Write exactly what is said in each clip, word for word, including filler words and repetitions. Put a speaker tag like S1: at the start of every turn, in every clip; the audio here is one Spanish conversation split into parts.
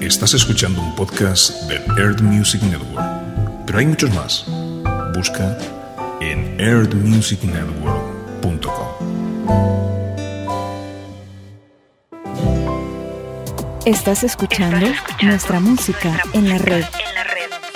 S1: Estás escuchando un podcast del Earth Music Network, pero hay muchos más. Busca en earth music network punto com.
S2: Estás escuchando, Estás escuchando nuestra música nuestra en la red. En la red.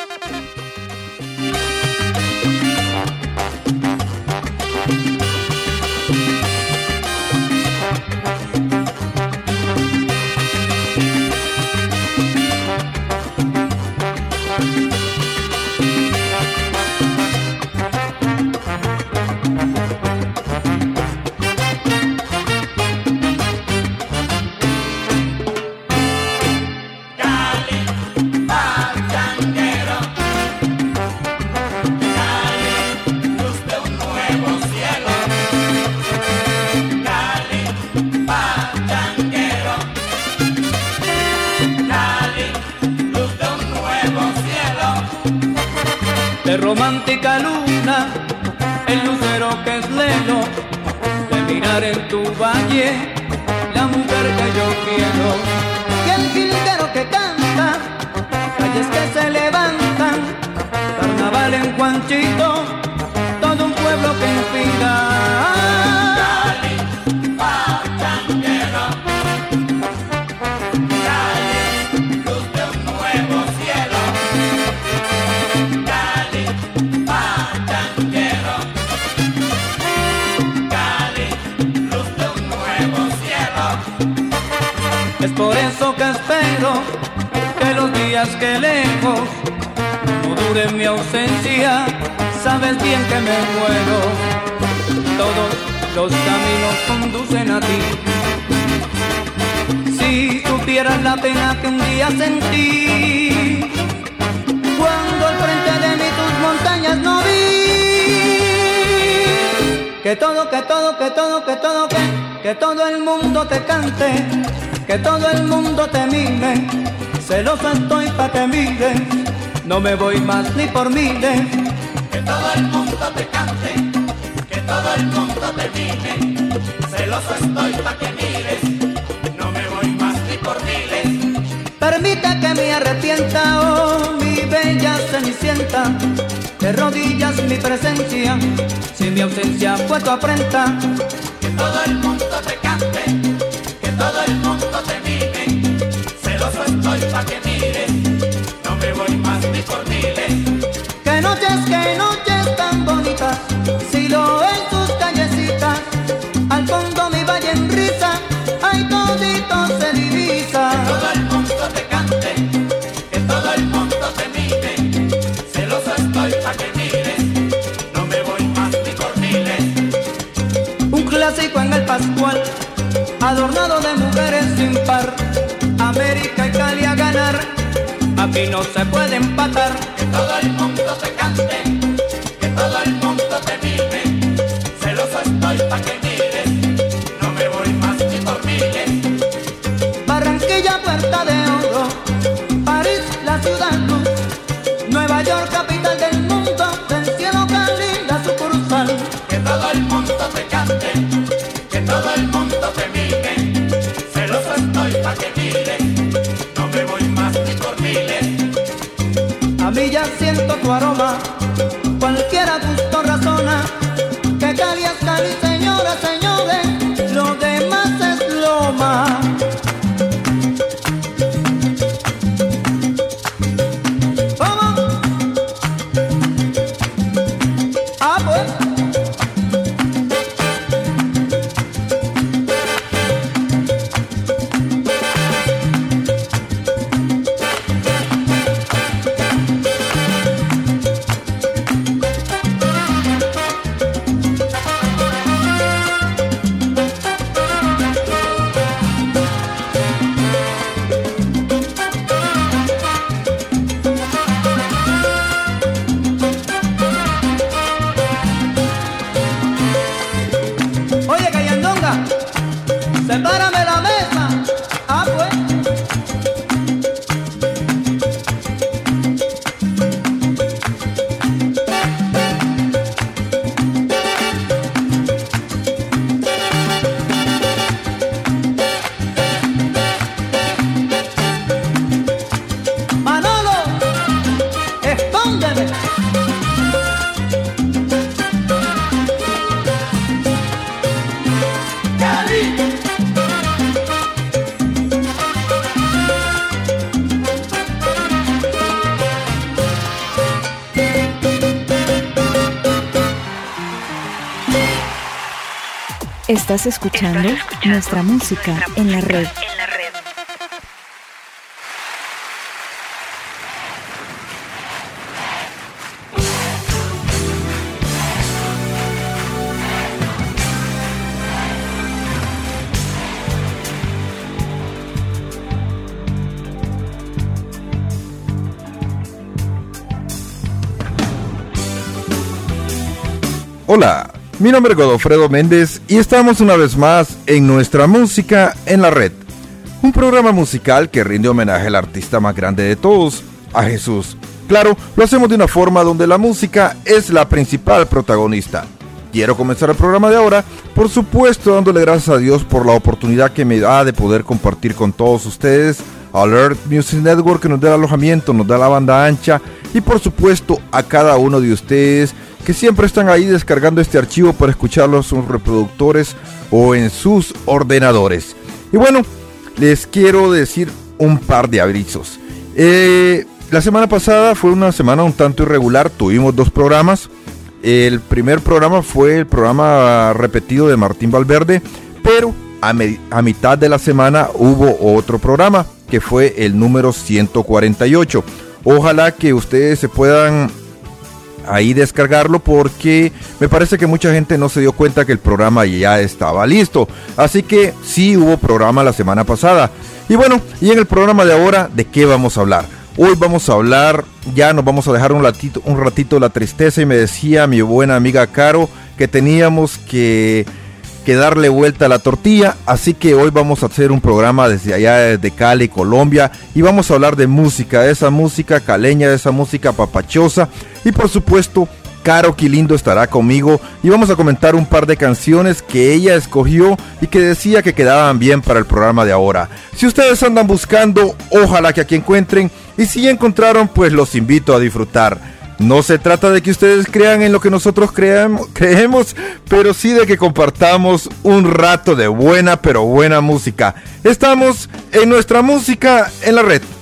S3: De romántica luna, el lucero que es lelo, de mirar en tu valle, la mujer que yo quiero. Y el jilguero que canta, calles que se levantan, carnaval en Juanchito, todo un pueblo que inspira. Es por eso que espero que los días que lejos no dure mi ausencia. Sabes bien que me muero. Todos los caminos conducen a ti. Si supieras la pena que un día sentí cuando al frente de mí tus montañas no vi. Que todo, que todo, que todo, que todo, que, que todo el mundo te cante. Que todo el mundo te mire, celoso estoy pa' que mire, no me voy más ni por miles.
S4: Que todo el mundo te cante, que todo el mundo te mire, celoso estoy pa' que mires, no me voy más ni por miles.
S3: Permite que me arrepienta, oh mi bella cenicienta, de rodillas mi presencia, si mi ausencia fue tu afrenta.
S4: Que todo el mundo te cante, todo el mundo te mire, celoso estoy pa' que mires, no me voy más ni por miles.
S3: Que noches, que noches tan bonitas, si lo en tus callecitas, al fondo mi valle en risa, ay todito se divisa.
S4: Que todo el mundo te cante, que todo el mundo te mire, celoso estoy pa' que mires, no me voy más ni por miles.
S3: Un clásico en el Pascual, adornado de mujeres sin par, América y Cali a ganar, aquí no se puede empatar.
S4: Que todo el mundo te cante, que todo el mundo te mire, celoso estoy pa' que mires, no me voy más ni por miles.
S3: Barranquilla, Puerta de Oro, París, la ciudad luz, Nueva York, capital del mundo, del cielo Cali, la sucursal.
S4: Que todo el mundo te cante, que todo el mundo te mire, celoso estoy pa' que mires, no me voy más ni por miles.
S3: A mí ya siento tu aroma, cualquiera gusto razona, que Cali es Cali, señores, señores, lo demás es loma. ¿Cómo? Ah, pues.
S2: Estás escuchando nuestra música en la red.
S5: Hola, mi nombre es Godofredo Méndez y estamos una vez más en Nuestra Música en la Red, un programa musical que rinde homenaje al artista más grande de todos, a Jesús. Claro, lo hacemos de una forma donde la música es la principal protagonista. Quiero comenzar el programa de ahora, por supuesto, dándole gracias a Dios por la oportunidad que me da de poder compartir con todos ustedes, a Earth Music Network, que nos da el alojamiento, nos da la banda ancha, y por supuesto a cada uno de ustedes que siempre están ahí descargando este archivo para escucharlo en sus reproductores o en sus ordenadores. Y bueno, les quiero decir un par de avisos. Eh, la semana pasada fue una semana un tanto irregular, tuvimos dos programas. El primer programa fue el programa repetido de Martín Valverde, pero a, me- a mitad de la semana hubo otro programa, que fue el número ciento cuarenta y ocho. Ojalá que ustedes se puedan ahí descargarlo, porque me parece que mucha gente no se dio cuenta que el programa ya estaba listo. Así que sí hubo programa la semana pasada. Y bueno, y en el programa de ahora, ¿de qué vamos a hablar? Hoy vamos a hablar, ya nos vamos a dejar un ratito, un ratito la tristeza, y me decía mi buena amiga Caro que teníamos que, que darle vuelta a la tortilla, así que hoy vamos a hacer un programa desde allá, desde Cali, Colombia, y vamos a hablar de música, de esa música caleña, de esa música papachosa, y por supuesto Caro Quilindo estará conmigo y vamos a comentar un par de canciones que ella escogió y que decía que quedaban bien para el programa de ahora. Si ustedes andan buscando, ojalá que aquí encuentren, y si ya encontraron, pues los invito a disfrutar. No se trata de que ustedes crean en lo que nosotros creamos, creemos, pero sí de que compartamos un rato de buena, pero buena música. Estamos en Nuestra Música en la Red.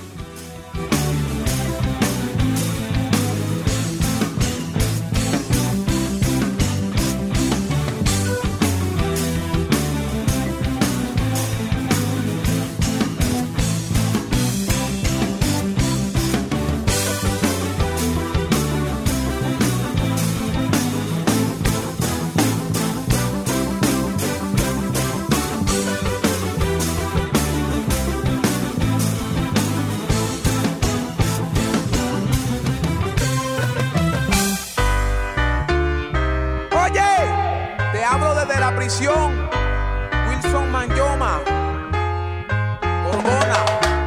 S6: Wilson Manyoma, Borbona.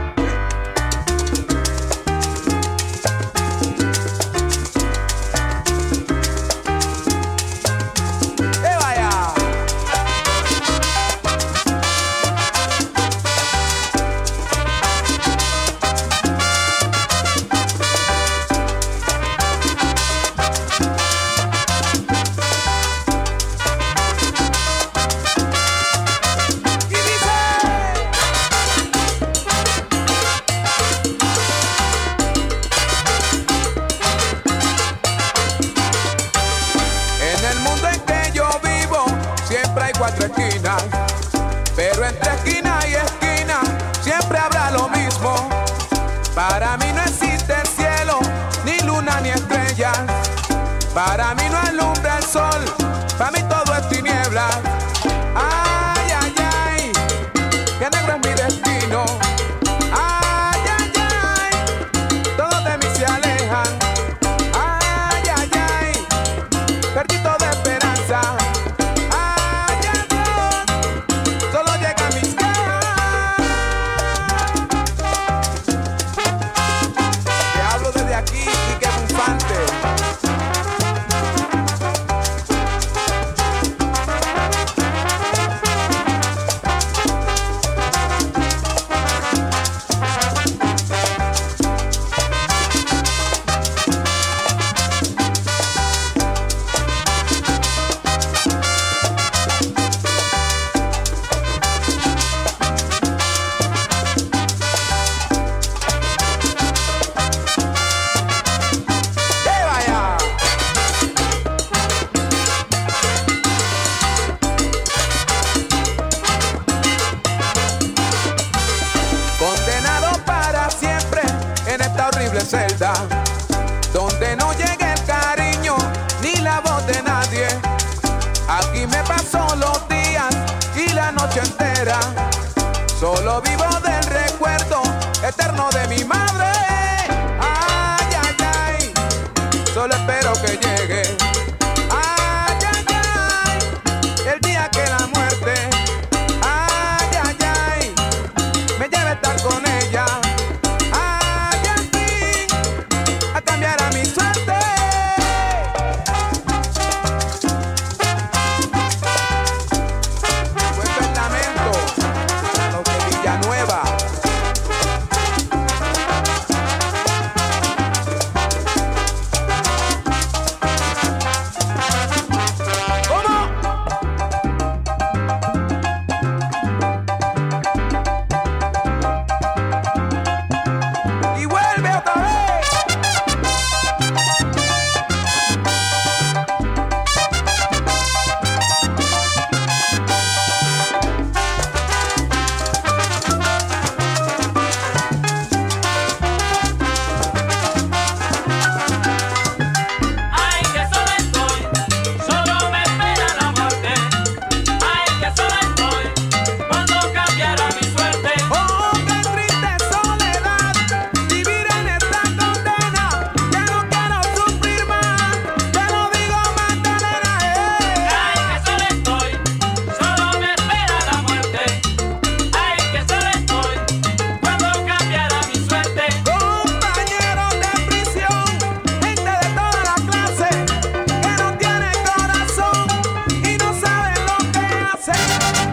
S6: ¡Eh, vaya! Cuatro esquinas, pero entre esquina y esquina siempre habrá lo mismo. Para mí no existe cielo, ni luna ni estrellas. Para mí no alumbra el sol, para mí todo es tiniebla. Ay, ay, ay, que negro es mi destino. Ay, ay, ay, todos de mí se alejan. Ay, ay, ay, perdí toda esperanza. celda donde no llegue el cariño ni la voz de nadie. Aquí me paso los días y la noche entera. Solo vivo del recuerdo eterno de mi madre. Ay, ay, ay, solo espero que llegue. Ay, ay, ay, el día que la muerte, ay, ay, ay, me lleve a estar con ella. Ay, al fin, a cambiar a mi suerte. Cuento el lamento a los de Villanueva. Y vuelve otra vez.
S4: Ay, que solo estoy, solo me espera la muerte. Ay, que solo estoy, cuando cambiará mi suerte.
S6: Oh, qué triste soledad, vivir en esta condena. Ya no quiero sufrir más, te lo digo más de nena, eh.
S4: Ay, que solo estoy, solo me espera la muerte. Ay, que solo estoy, cuando cambiará mi suerte.
S6: Compañeros de prisión, gente de toda la clase, que no tienen corazón y no saben lo que hacen.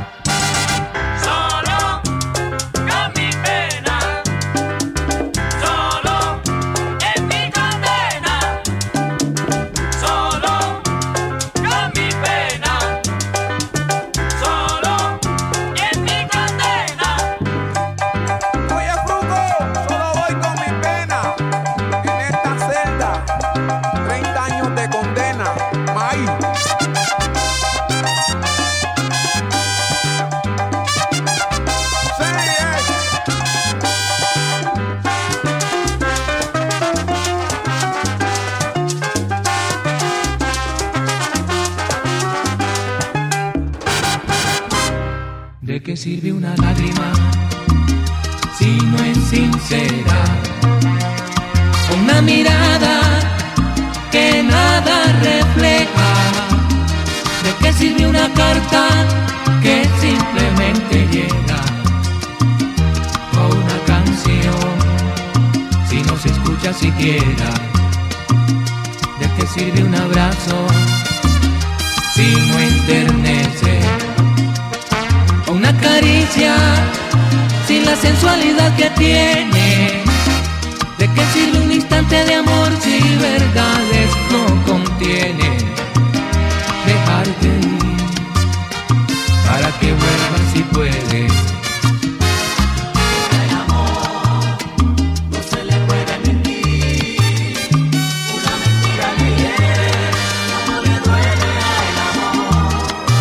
S4: Solo con mi pena, solo en mi condena. Solo con mi pena, solo en mi condena.
S6: Oye, Fruco, solo voy con mi pena en esta celda. treinta años de condena. May. Sí, eh.
S3: ¿De qué sirve una lágrima si no es sincera? Una mirada que nada refleja. ¿De qué sirve una carta que simplemente llega? O una canción si no se escucha siquiera. ¿De qué sirve un abrazo si no enternece? O una caricia sin la sensualidad que tiene. ¿De qué sirve un instante de amor si verdades no contiene? Dejarte ir para que vuelvas si puedes.
S4: El amor no se le puede mentir. Una mentira le hiere, como le duele al amor.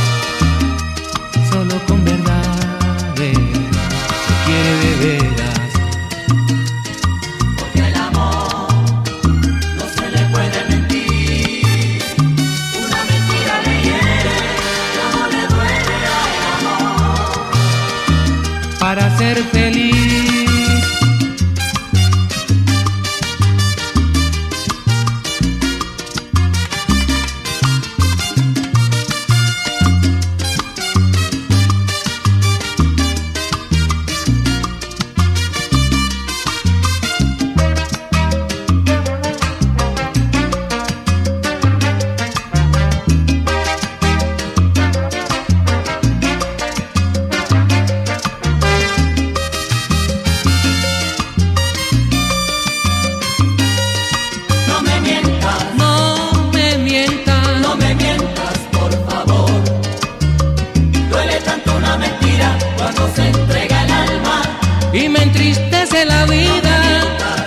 S3: Solo con verdades se quiere de veras.
S4: Porque el amor no se le puede mentir. Una mentira le hiere, como le duele al amor.
S3: Para ser feliz y me entristece la vida.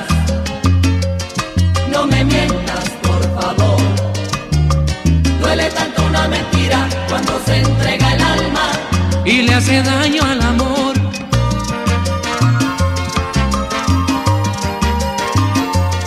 S4: No me mientas, por favor. Duele tanto una mentira cuando se entrega el alma
S3: y le hace daño al amor.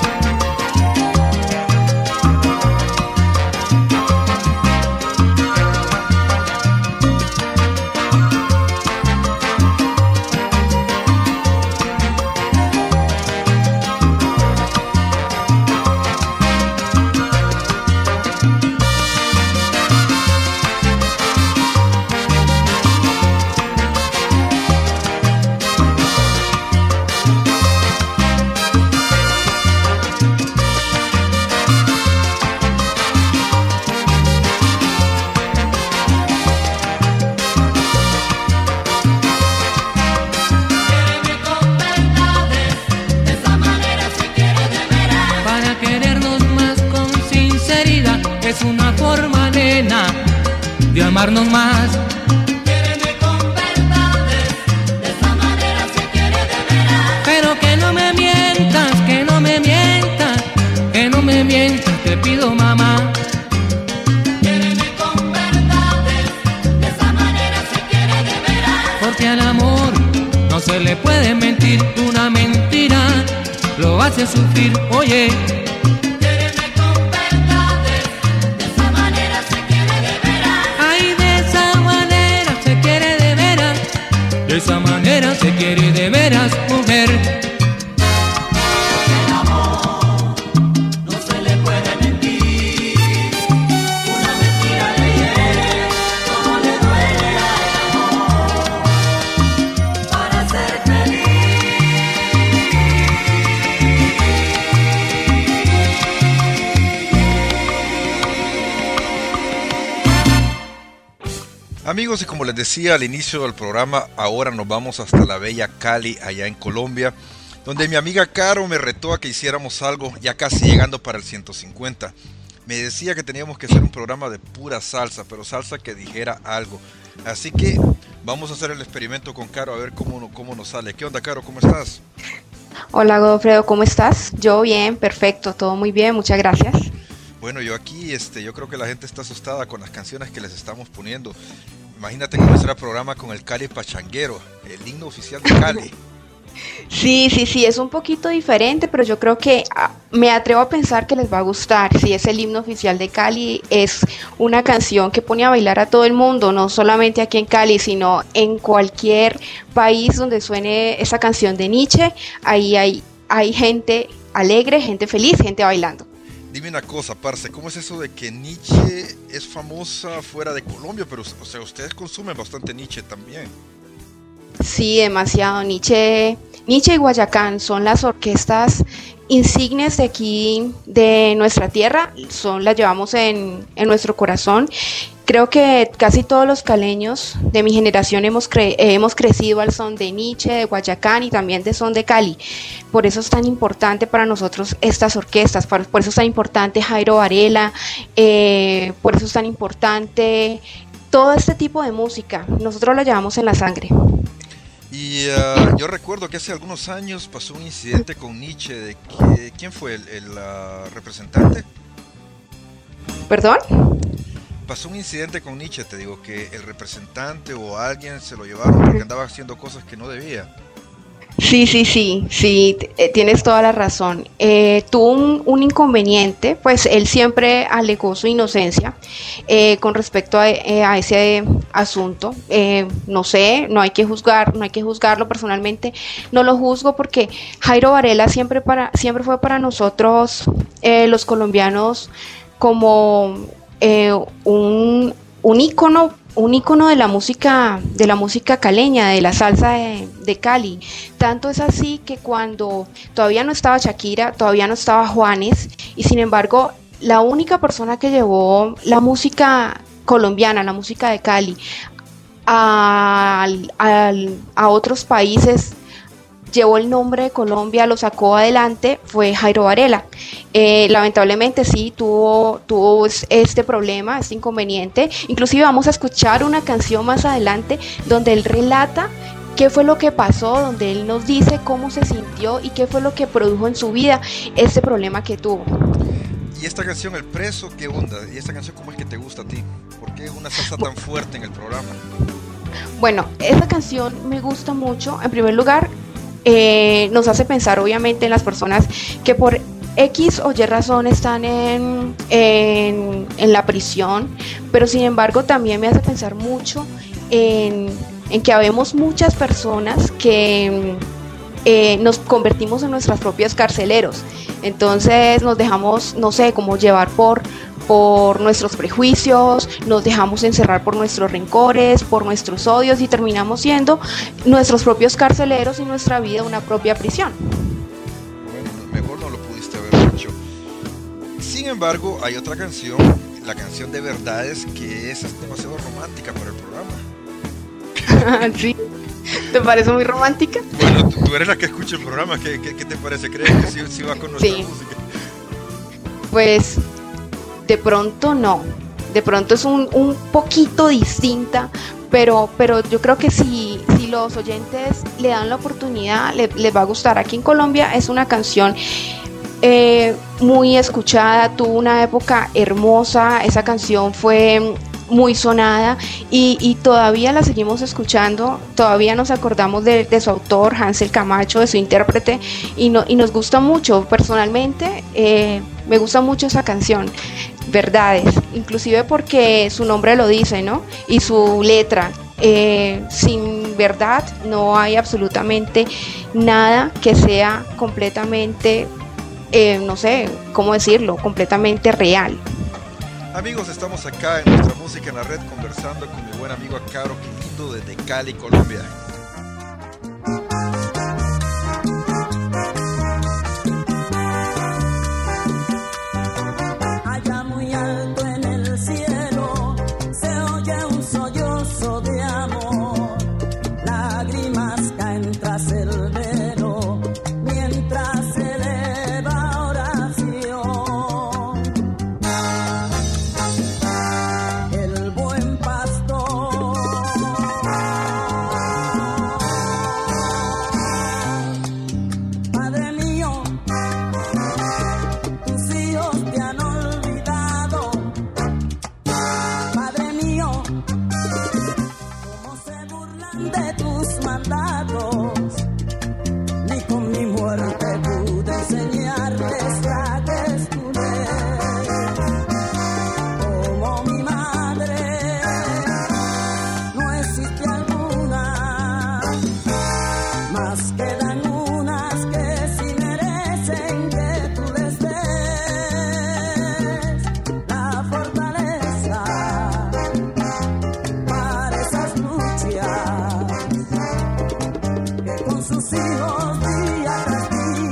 S3: de amarnos más.
S4: Quiéreme con verdades, de esa manera se quiere de veras.
S3: Pero que no me mientas, que no me mientas, que no me mientas, te pido mamá.
S4: Quiéreme con verdades, de esa manera se quiere de veras.
S3: Porque al amor no se le puede mentir, una mentira lo hace sufrir, oye.
S4: Quiéreme con verdades, de esa manera se quiere de veras.
S3: Ay, de esa manera se quiere de veras, de esa manera se quiere de veras, mujer.
S4: El amor no se le puede mentir, una mentira le hiere, como le duele al amor, para ser feliz.
S5: Amigos, y como les decía al inicio del programa, ahora nos vamos hasta la bella Cali, allá en Colombia, donde mi amiga Caro me retó a que hiciéramos algo, ya casi llegando para el ciento cincuenta. Me decía que teníamos que hacer un programa de pura salsa, pero salsa que dijera algo. Así que vamos a hacer el experimento con Caro, a ver cómo, cómo nos sale. ¿Qué onda, Caro? ¿Cómo estás?
S7: Hola Godofredo, ¿cómo estás? Yo bien, perfecto, todo muy bien, muchas gracias.
S5: Bueno, yo aquí, este, yo creo que la gente está asustada con las canciones que les estamos poniendo. Imagínate comenzar el programa con el Cali Pachanguero, el himno oficial de Cali.
S7: Sí, sí, sí, es un poquito diferente, pero yo creo que ah, me atrevo a pensar que les va a gustar. Sí, es el himno oficial de Cali, es una canción que pone a bailar a todo el mundo, no solamente aquí en Cali, sino en cualquier país donde suene esa canción de Nietzsche, ahí hay, hay gente alegre, gente feliz, gente bailando.
S5: Dime una cosa, parce, ¿cómo es eso de que Nietzsche es famosa fuera de Colombia? Pero, o sea, ustedes consumen bastante Nietzsche también.
S7: Sí, demasiado. Nietzsche, Nietzsche y Guayacán son las orquestas insignes de aquí, de nuestra tierra, son, las llevamos en, en nuestro corazón. Creo que casi todos los caleños de mi generación hemos, cre- hemos crecido al son de Nietzsche, de Guayacán y también de son de Cali. Por eso es tan importante para nosotros estas orquestas, por, por eso es tan importante Jairo Varela, eh, por eso es tan importante todo este tipo de música. Nosotros la llevamos en la sangre.
S5: Y uh, yo recuerdo que hace algunos años pasó un incidente con Nietzsche. De que, ¿quién fue el, el uh, representante?
S7: ¿Perdón?
S5: Pasó un incidente con Nietzsche, te digo, que el representante o alguien se lo llevaron porque andaba haciendo cosas que no debía.
S7: Sí, sí, sí, sí, t- tienes toda la razón. Eh, tuvo un, un inconveniente, pues él siempre alegó su inocencia eh, con respecto a, eh, a ese asunto. Eh, no sé, no hay que juzgar, no hay que juzgarlo personalmente. No lo juzgo porque Jairo Varela siempre para, siempre fue para nosotros eh, los colombianos como eh, un, un ícono. un ícono de la música, de la música caleña, de la salsa de, de Cali. Tanto es así que cuando todavía no estaba Shakira, todavía no estaba Juanes, y sin embargo, la única persona que llevó la música colombiana, la música de Cali, a, a, a otros países, llevó el nombre de Colombia, lo sacó adelante, fue Jairo Varela. Eh, lamentablemente sí, tuvo, tuvo este problema, este inconveniente. Inclusive vamos a escuchar una canción más adelante donde él relata qué fue lo que pasó, donde él nos dice cómo se sintió y qué fue lo que produjo en su vida este problema que tuvo.
S5: ¿Y esta canción, El Preso, qué onda? ¿Y esta canción cómo es que te gusta a ti? ¿Por qué una salsa tan fuerte en el programa?
S7: Bueno, esta canción me gusta mucho. En primer lugar, Eh, nos hace pensar obviamente en las personas que por X o Y razón están en, en, en la prisión, pero sin embargo también me hace pensar mucho en, en que habemos muchas personas que eh, nos convertimos en nuestros propios carceleros. Entonces nos dejamos, no sé, como llevar por por nuestros prejuicios, nos dejamos encerrar por nuestros rencores, por nuestros odios y terminamos siendo nuestros propios carceleros y nuestra vida una propia prisión.
S5: Bueno, mejor no lo pudiste haber dicho. Sin embargo, hay otra canción, la canción de Verdades, que es demasiado romántica para el programa.
S7: ¿Sí? ¿Te parece muy romántica?
S5: Bueno, tú, tú eres la que escucha el programa, ¿qué, qué, qué te parece? ¿Crees que sí, sí va con nuestra
S7: sí.
S5: música?
S7: Pues de pronto no, de pronto es un, un poquito distinta, pero, pero yo creo que si, si los oyentes le dan la oportunidad, le, les va a gustar. Aquí en Colombia es una canción eh, muy escuchada, tuvo una época hermosa, esa canción fue muy sonada y, y todavía la seguimos escuchando, todavía nos acordamos de, de su autor, Hansel Camacho, de su intérprete, y, no, y nos gusta mucho. Personalmente eh, me gusta mucho esa canción, Verdades, inclusive porque su nombre lo dice, ¿no? Y su letra, eh, sin verdad no hay absolutamente nada que sea completamente, eh, no sé cómo decirlo, completamente real.
S5: Amigos, estamos acá en nuestra música en la red conversando con mi buen amigo Caro Quilindo desde Cali, Colombia.
S4: Allá muy alto en el cielo se oye un sollozo de amor, lágrimas caen tras el velo mientras se eleva oración. El buen pastor Padre mío, tus hijos te han olvidado. Padre mío, cómo se burlan de tus mandatos. Ni con mi muerte pude enseñarles la que es tu ley. Como mi madre, no existe alguna, más quedan unas que sí merecen que tú les des la fortaleza para esas luchas que con sus hijos día tras día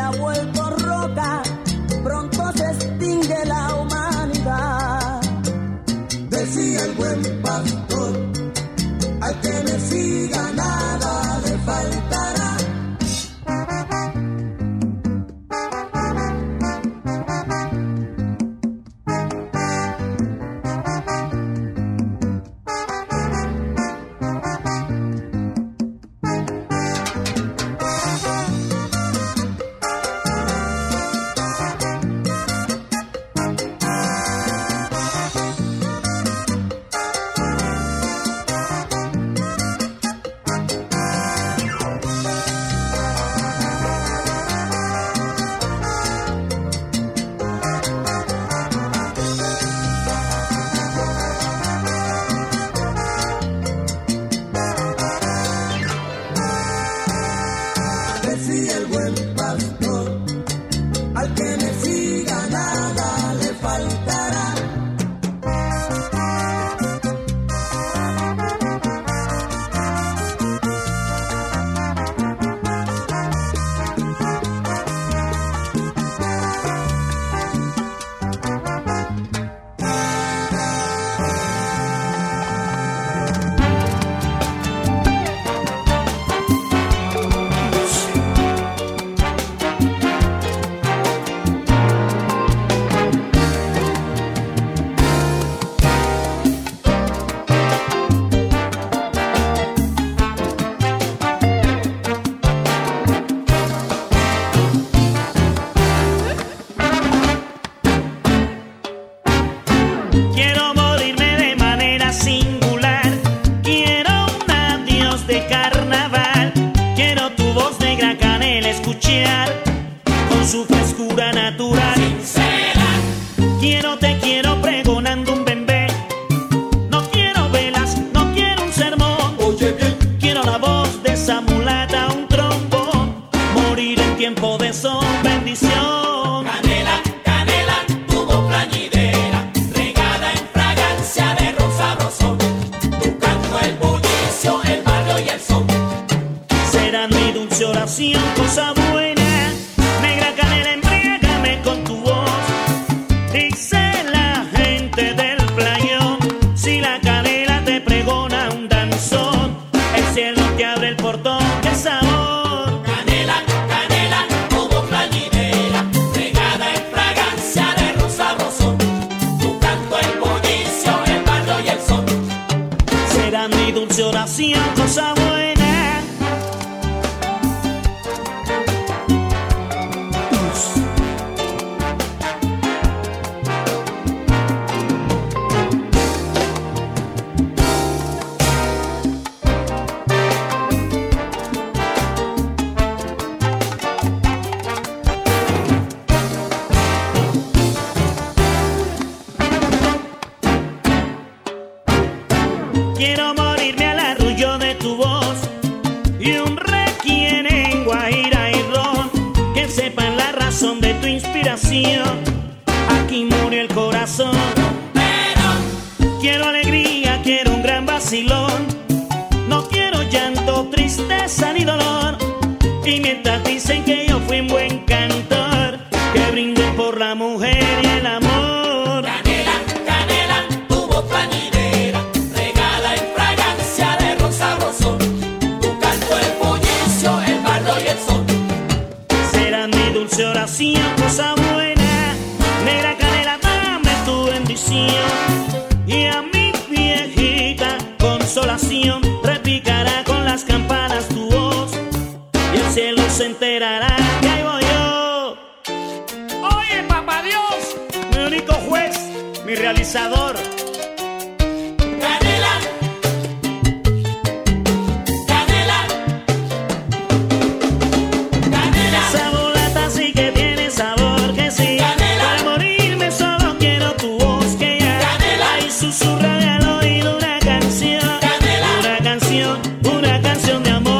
S8: ha vuelto roca, pronto se extingue la humanidad. Decía el buen pastor, al que me siga nada le faltará.
S9: Aquí murió el corazón, pero quiero alegría, quiero un gran vacilón. No quiero llanto, tristeza ni dolor. Y mientras dicen que yo fui un buen cantor, que brindé por la mujer y el amor.
S4: Canela, canela, tu voz plañidera, regada en fragancia de rosa rosón. Tu canto, el bullicio, el barro y el sol.
S9: Será mi dulce oración, cosa buena. Negra canela, dame tu bendición. Y a mi viejita consolación, repicará con las campanas tu voz. Y el cielo se enterará que ahí voy yo. Oye, papá Dios, mi único juez, mi realizador.
S4: Canela, canela, canela.
S9: Esa mulata sí que tiene sabor, que sí.
S4: Canela.
S9: Para morirme solo quiero tu voz, que ya.
S4: Canela.
S9: Ay, susurra al oído una canción.
S4: Canela.
S9: Una canción, una canción de amor.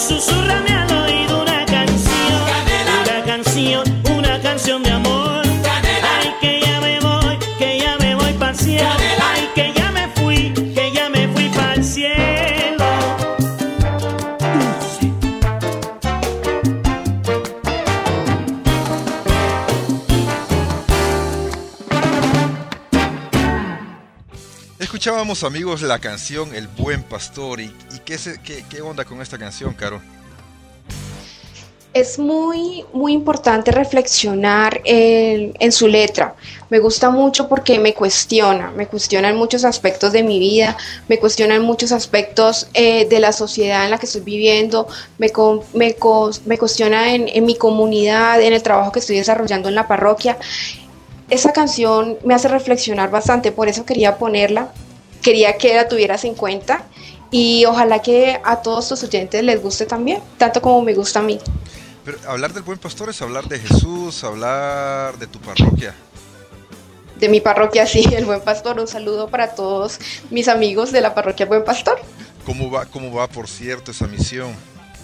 S9: Susurrame al oído una canción, una canción, una canción de amor. Ay, que ya me voy, que ya me voy pa'l cielo. Ay, que ya me fui, que ya me fui pa'l cielo. Dulce.
S5: Escuchábamos, amigos, la canción El Buen Pastor. ¿Y, y qué, se, qué, qué onda con esta canción, Caro?
S7: Es muy, muy importante reflexionar en, en su letra. Me gusta mucho porque me cuestiona, me cuestiona en muchos aspectos de mi vida, me cuestiona en muchos aspectos eh, de la sociedad en la que estoy viviendo, me, co- me, co- me cuestiona en, en mi comunidad, en el trabajo que estoy desarrollando en la parroquia. Esa canción me hace reflexionar bastante, por eso quería ponerla, quería que la tuvieras en cuenta y ojalá que a todos tus oyentes les guste también, tanto como me gusta a mí.
S5: Pero hablar del Buen Pastor es hablar de Jesús, hablar de tu parroquia.
S7: De mi parroquia, sí, el Buen Pastor. Un saludo para todos mis amigos de la parroquia Buen Pastor.
S5: ¿Cómo va, cómo va, por cierto, esa misión?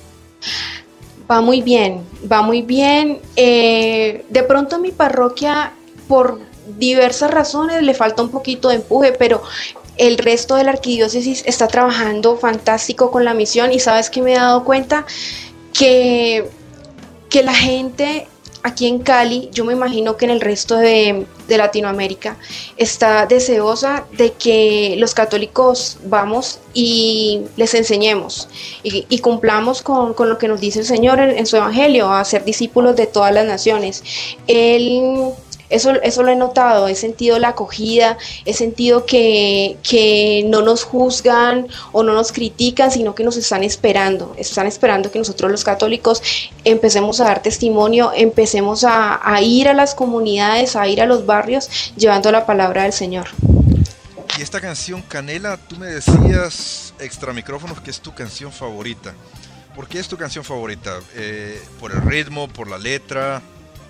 S7: Va muy bien, va muy bien. Eh, de pronto mi parroquia, por diversas razones, le falta un poquito de empuje, pero el resto de la arquidiócesis está trabajando fantástico con la misión. Y sabes que me he dado cuenta que, que la gente aquí en Cali, yo me imagino que en el resto de, de Latinoamérica, está deseosa de que los católicos vamos y les enseñemos y, y cumplamos con, con lo que nos dice el Señor en, en su Evangelio, a ser discípulos de todas las naciones. Él... Eso, eso lo he notado, he sentido la acogida, he sentido que, que no nos juzgan o no nos critican, sino que nos están esperando, están esperando que nosotros los católicos empecemos a dar testimonio, empecemos a, a ir a las comunidades, a ir a los barrios, llevando la palabra del Señor.
S5: Y esta canción, Canela, tú me decías, extra micrófonos, que es tu canción favorita. ¿Por qué es tu canción favorita? Eh, ¿Por el ritmo, por la letra?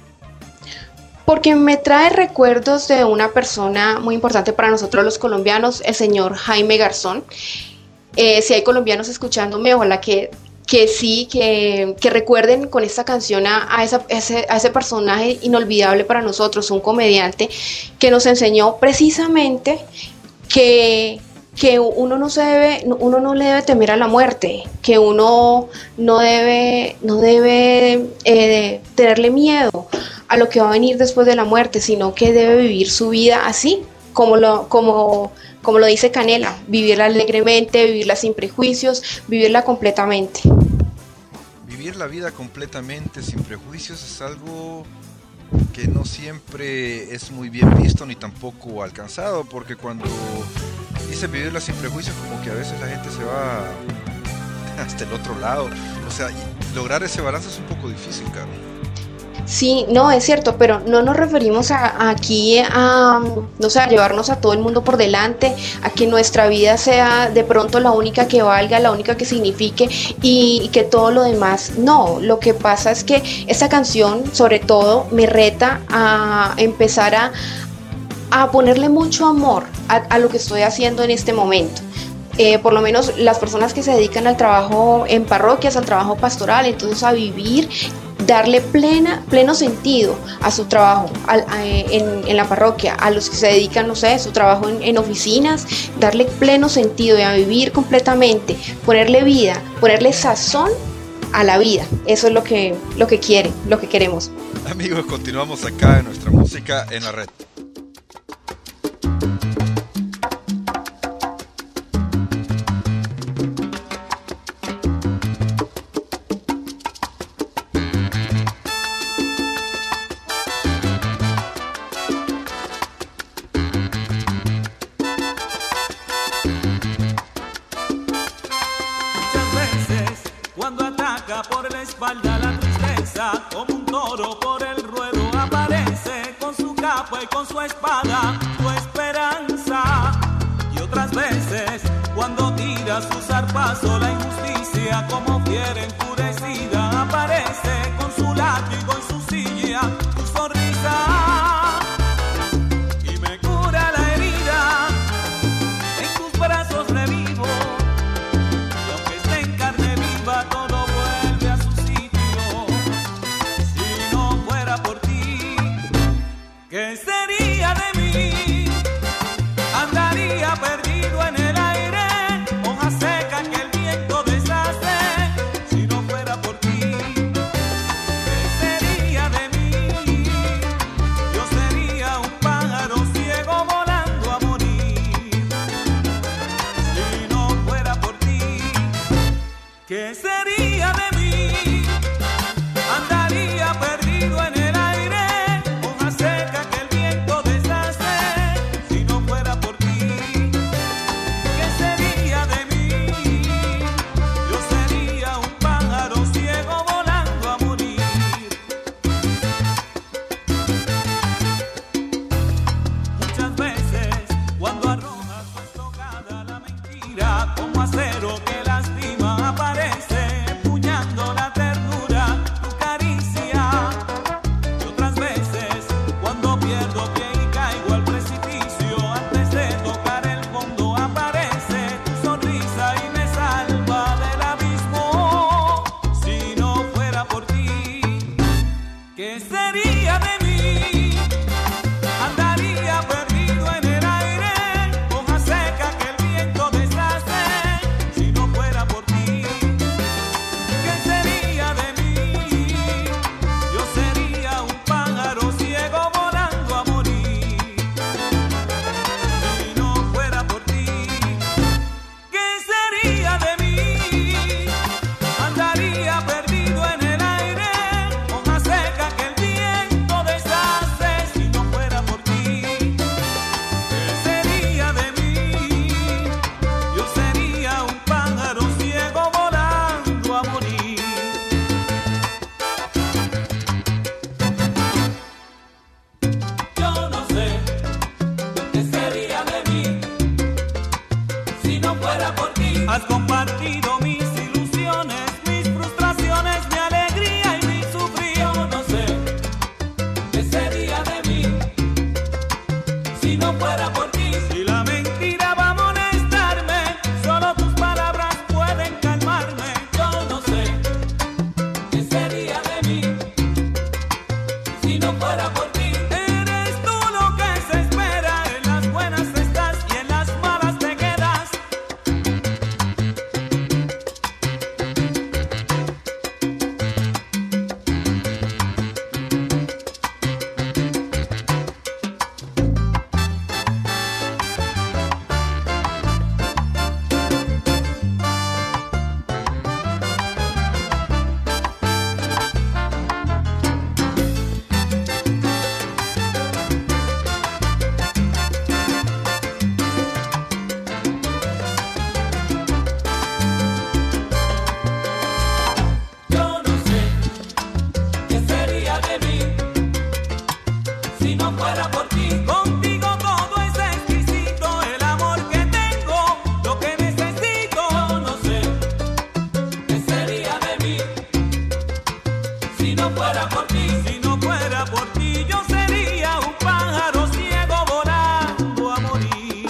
S7: Porque me trae recuerdos de una persona muy importante para nosotros los colombianos, el señor Jaime Garzón. Eh, si hay colombianos escuchándome, ojalá que, que sí, que, que recuerden con esta canción a, a, esa, ese, a ese personaje inolvidable para nosotros, un comediante que nos enseñó precisamente que... que uno no se debe, uno no le debe temer a la muerte, que uno no debe, no debe eh, tenerle miedo a lo que va a venir después de la muerte, sino que debe vivir su vida así, como lo, como, como lo dice Canela, vivirla alegremente, vivirla sin prejuicios, vivirla completamente.
S5: Vivir la vida completamente sin prejuicios es algo que no siempre es muy bien visto ni tampoco alcanzado, porque cuando dice vivirla sin prejuicios, como que a veces la gente se va hasta el otro lado. O sea, lograr ese balance es un poco difícil, Caro.
S7: Sí, no, es cierto, pero no nos referimos a, a aquí a, no sé, a llevarnos a todo el mundo por delante, a que nuestra vida sea de pronto la única que valga, la única que signifique y, y que todo lo demás no. Lo que pasa es que esta canción, sobre todo, me reta a empezar a, a ponerle mucho amor a, a lo que estoy haciendo en este momento. Eh, por lo menos las personas que se dedican al trabajo en parroquias, al trabajo pastoral, entonces a vivir, darle plena, pleno sentido a su trabajo al, a, en, en la parroquia, a los que se dedican, no sé, a su trabajo en, en oficinas, darle pleno sentido y a vivir completamente, ponerle vida, ponerle sazón a la vida. Eso es lo que, lo que quiere, lo que queremos.
S5: Amigos, continuamos acá en nuestra música en la red.
S10: Por la espalda la tristeza, como un toro por el ruedo, aparece con su capa y con su espada tu esperanza. Y otras veces, cuando tira su zarpazo la injusticia, como fiera enfurecida, aparece con su látigo y su silla, tu sonrisa. Y me cura la herida, en tus brazos revivo, y aunque esté en carne viva todo vuelve. ¿Qué sería de mí? Andaría perdido en el aire, hoja seca que el viento deshace, si no fuera por ti. ¿Qué sería de mí? Yo sería un pájaro ciego volando a morir. Muchas veces cuando arrojas tu estocada la mentira como acero que lastima aparece empuñando la ternura, tu caricia. Y otras veces cuando pierdo pie y caigo al precipicio, antes de tocar el fondo aparece tu sonrisa y me salva del abismo. Si no fuera por ti, ¿qué sería de mí? Andaría perdido en el aire, hoja seca que el viento deshace, si no fuera por ti. ¿Qué sería de mí? Yo sería un pájaro ciego volando a morir. Si no fuera por ti, ¿qué sería de mí? Andaría perdido en el aire, hoja seca que el viento deshace, si no fuera por ti. ¿Qué sería de mí? Yo sería un pájaro ciego volando a morir. Yo no sé qué sería de mí si no fuera por ti. Has compartido mis ilusiones, mis frustraciones, mi alegría y mi sufrir. Yo no sé qué sería de mí si no fuera por ti. Si la mentira va a molestarme, solo tus palabras pueden calmarme. Yo no sé qué sería de mí si no fuera por ti. Eres tú lo que se espera, en las buenas estás y en las malas te quedas. Yo no sé qué sería de mí si no fuera por ti. Contigo todo es exquisito, el amor que tengo, lo que necesito. Yo no sé qué sería de mí si no fuera por ti. Si no fuera por ti, yo sería un pájaro ciego volando a morir.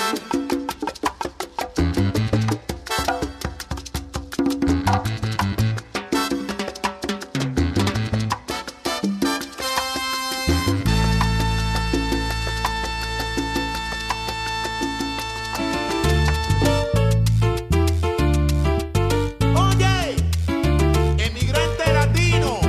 S11: Oye, emigrante latino.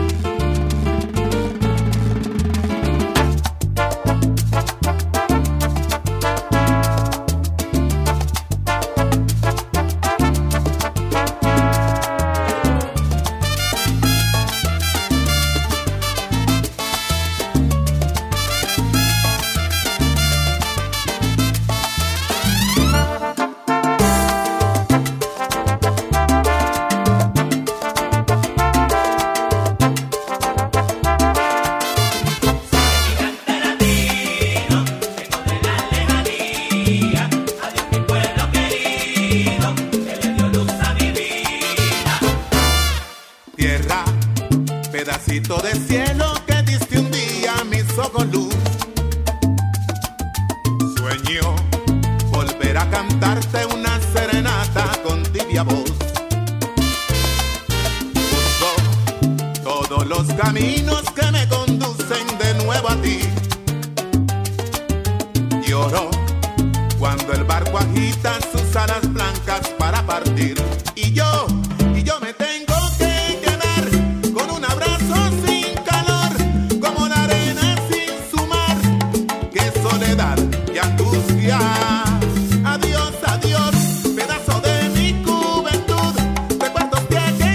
S11: Tierra, pedacito de cielo que diste un día a mis ojos luz. Sueño volver a cantarte una serenata con tibia voz. Busco todos los caminos que me conducen de nuevo a ti. Lloro cuando el barco agita sus alas blancas para partir. Y yo, y yo me tengo que quedar con un abrazo sin calor, como la arena sin su mar. Qué soledad y angustia. Adiós, adiós, pedazo de mi juventud. Recuerdos viejos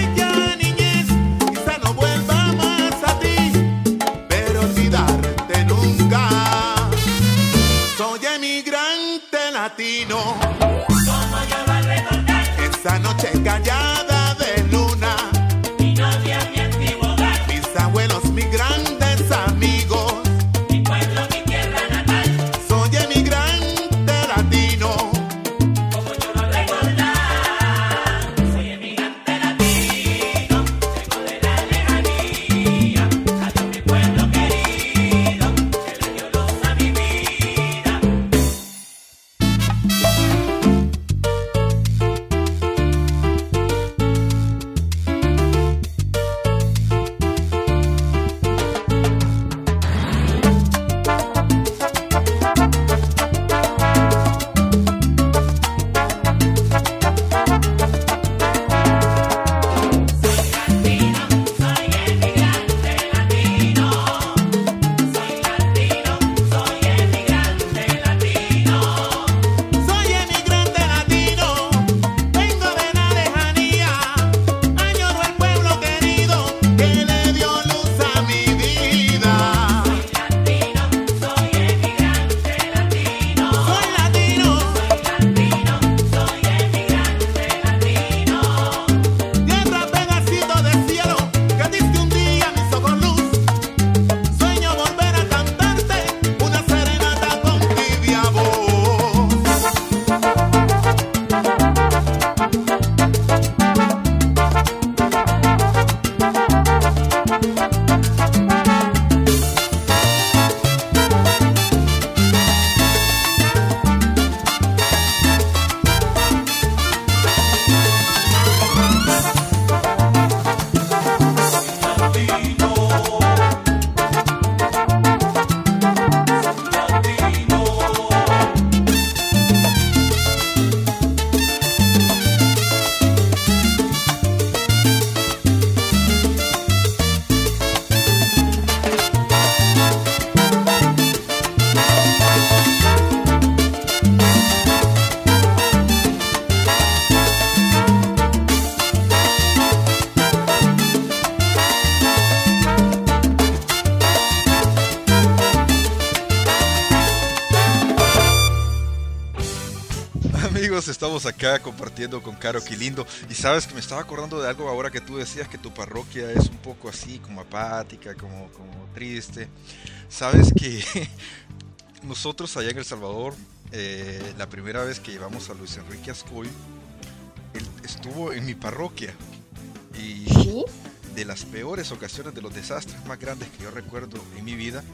S5: estamos acá compartiendo con Caro, qué lindo. Y sabes que me estaba acordando de algo ahora que tú decías que tu parroquia es un poco así, como apática, como, como triste. Sabes que nosotros allá en El Salvador, eh, la primera vez que llevamos a Luis Enrique Ascoy, él estuvo en mi parroquia. Y
S7: ¿Sí?
S5: de las peores ocasiones, de los desastres más grandes que yo recuerdo en mi vida,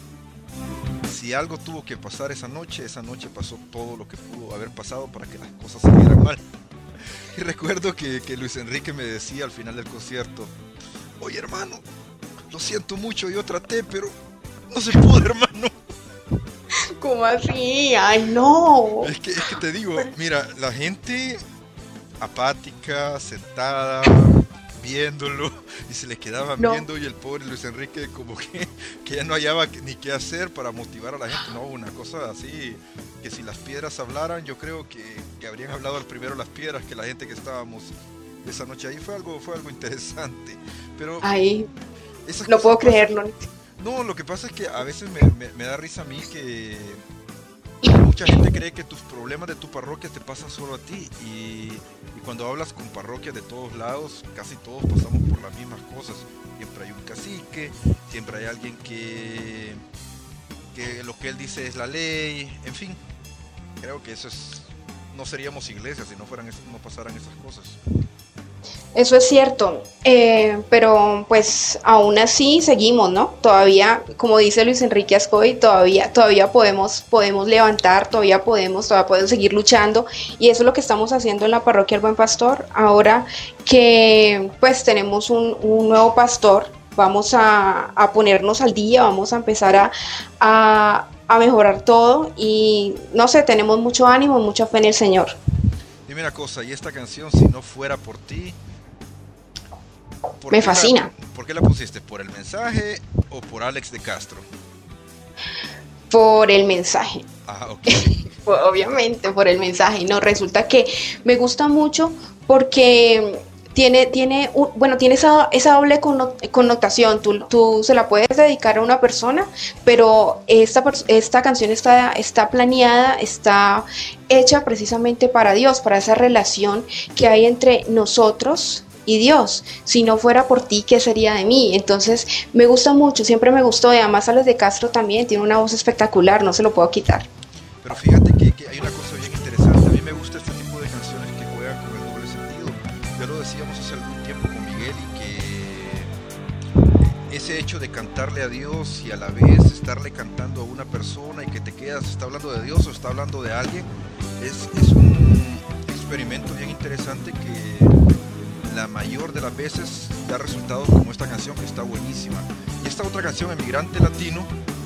S5: si algo tuvo que pasar esa noche, esa noche pasó todo lo que pudo haber pasado para que las cosas salieran mal. Y recuerdo que, que Luis Enrique me decía al final del concierto: oye, hermano, lo siento mucho, yo traté, pero no se pudo, hermano.
S7: ¿Cómo así? ¡Ay, no!
S5: Es que, es que te digo, mira, la gente apática, sentada, viéndolo, y se le quedaban
S7: no.
S5: viendo, y el pobre Luis Enrique como que, que ya no hallaba ni qué hacer para motivar a la gente. No, una cosa así, que si las piedras hablaran, yo creo que, que habrían hablado al primero las piedras que la gente que estábamos esa noche ahí. Fue algo, fue algo interesante, pero
S7: Ay, no puedo creerlo.
S5: No, lo que pasa es que a veces me, me, me da risa a mí que mucha gente cree que tus problemas de tu parroquia te pasan solo a ti, y, y cuando hablas con parroquias de todos lados, casi todos pasamos por las mismas cosas. Siempre hay un cacique, siempre hay alguien que, que lo que él dice es la ley, en fin, creo que eso es, no seríamos iglesia si no fueran, no pasaran esas cosas.
S7: Eso es cierto, eh, pero pues aún así seguimos, ¿no? Todavía, como dice Luis Enrique Ascoy, todavía, todavía podemos, podemos levantar, todavía podemos, todavía podemos seguir luchando, y eso es lo que estamos haciendo en la parroquia El Buen Pastor. Ahora que pues tenemos un, un nuevo pastor, vamos a, a ponernos al día, vamos a empezar a, a, a mejorar todo, y no sé, tenemos mucho ánimo, mucha fe en el Señor.
S5: Dime una cosa, y esta canción, si no fuera por ti,
S7: me fascina.
S5: La, ¿Por qué la pusiste? ¿Por el mensaje o por Alex de Castro?
S7: Por el mensaje.
S5: Ah, ok.
S7: Obviamente por el mensaje. No, resulta que me gusta mucho porque tiene, tiene, un, bueno, tiene esa, esa doble connotación. Tú, tú se la puedes dedicar a una persona, pero esta, esta canción está, está planeada, está hecha precisamente para Dios, para esa relación que hay entre nosotros y Dios. Si no fuera por ti, ¿qué sería de mí? Entonces me gusta mucho, siempre me gustó, y además Alex de Castro también tiene una voz espectacular, no se lo puedo quitar.
S5: Pero fíjate que, que hay una cosa bien interesante. A mí me gusta este tipo de canciones que juegan con el doble sentido. Ya lo decíamos hace algún tiempo con Miguel, y que ese hecho de cantarle a Dios y a la vez estarle cantando a una persona y que te quedas, ¿está hablando de Dios o está hablando de alguien? Es, es un experimento bien interesante que la mayor de las veces da resultados como esta canción, que está buenísima. Y esta otra canción, Emigrante Latino,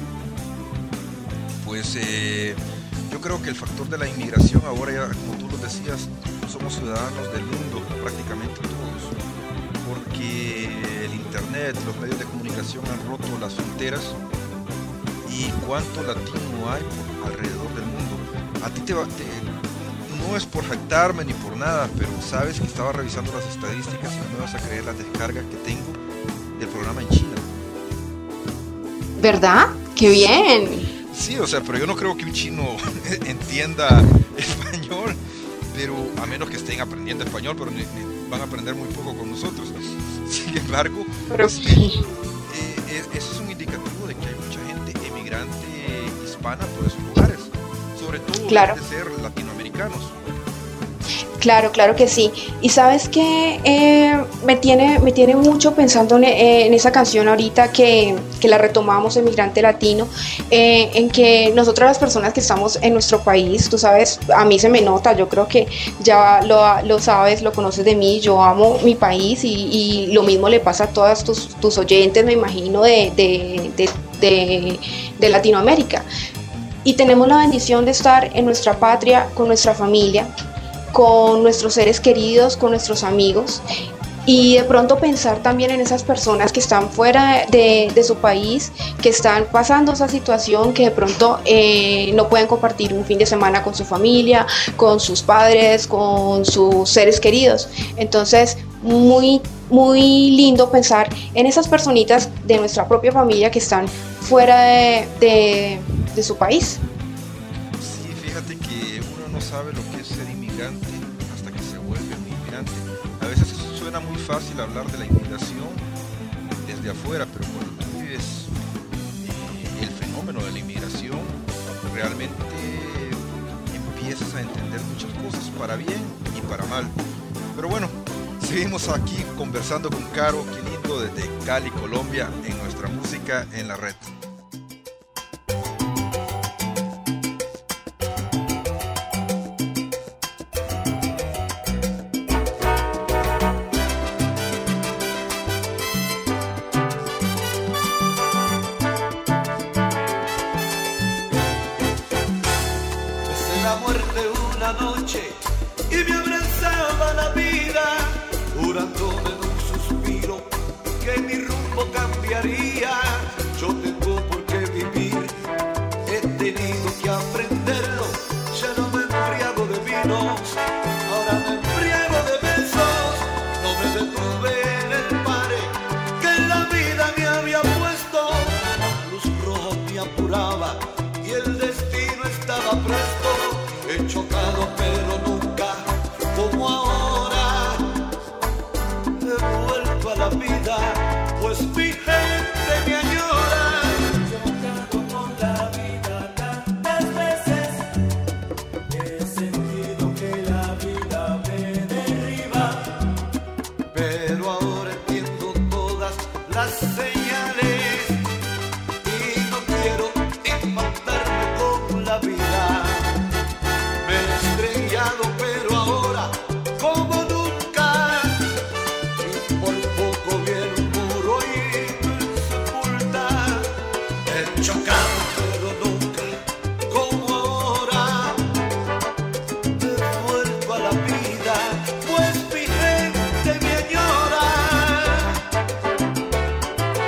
S5: pues eh, yo creo que el factor de la inmigración ahora, ya como tú lo decías, somos ciudadanos del mundo, prácticamente todos, porque el internet, los medios de comunicación han roto las fronteras, y cuánto latino hay por alrededor del mundo. A ti te va... Te, no es por jactarme ni por nada, pero sabes que estaba revisando las estadísticas y no me vas a creer las descargas que tengo del programa en China.
S7: ¿Verdad? ¡Qué bien!
S5: Sí, o sea, pero yo no creo que un chino entienda español, pero a menos que estén aprendiendo español, pero ni, ni van a aprender muy poco con nosotros. Sin embargo,
S7: pero
S5: sí, eh, eso es un indicativo de que hay mucha gente emigrante hispana por esos lugares, sobre todo
S7: claro.
S5: De ser latinoamericanos.
S7: Claro, claro que sí. Y sabes que eh, me tiene me tiene mucho pensando en, eh, en esa canción ahorita que, que la retomamos, Emigrante Latino, eh, en que nosotras las personas que estamos en nuestro país, tú sabes, a mí se me nota, yo creo que ya lo, lo sabes, lo conoces de mí, yo amo mi país, y, y lo mismo le pasa a todas tus, tus oyentes, me imagino, de, de, de, de, de Latinoamérica. Y tenemos la bendición de estar en nuestra patria, con nuestra familia, con nuestros seres queridos, con nuestros amigos, y de pronto pensar también en esas personas que están fuera de, de su país, que están pasando esa situación, que de pronto eh, no pueden compartir un fin de semana con su familia, con sus padres, con sus seres queridos. Entonces, muy, muy lindo pensar en esas personitas de nuestra propia familia que están fuera de, de, de su país.
S5: Sí, fíjate que uno no sabe lo que es ser inmigrante fácil hablar de la inmigración desde afuera, pero cuando tú vives el fenómeno de la inmigración, realmente empiezas a entender muchas cosas para bien y para mal. Pero bueno, seguimos aquí conversando con Caro Quilindo desde Cali, Colombia, en nuestra música en la red.
S12: Y me abrazaba la vida, jurándome en un suspiro que mi rumbo cambiaría. Yo tengo por qué vivir, he tenido que aprenderlo. Ya no me embriago de vinos, ahora me embriago de besos. No me detuve en el pare que la vida me había puesto. La luz roja me apuraba y el destino estaba presto. He chocado pero nunca como ahora he vuelto a la vida, pues mi gente me añora.
S4: He chocado con la vida tantas veces, he sentido que la vida me derriba,
S12: pero ahora entiendo todas las señales y no quiero impactarme con la vida. Me he estrellado pero ahora como nunca, y por poco viene un muro y me sepulta. He chocado pero nunca como ahora he vuelto a la vida, pues mi gente me añora.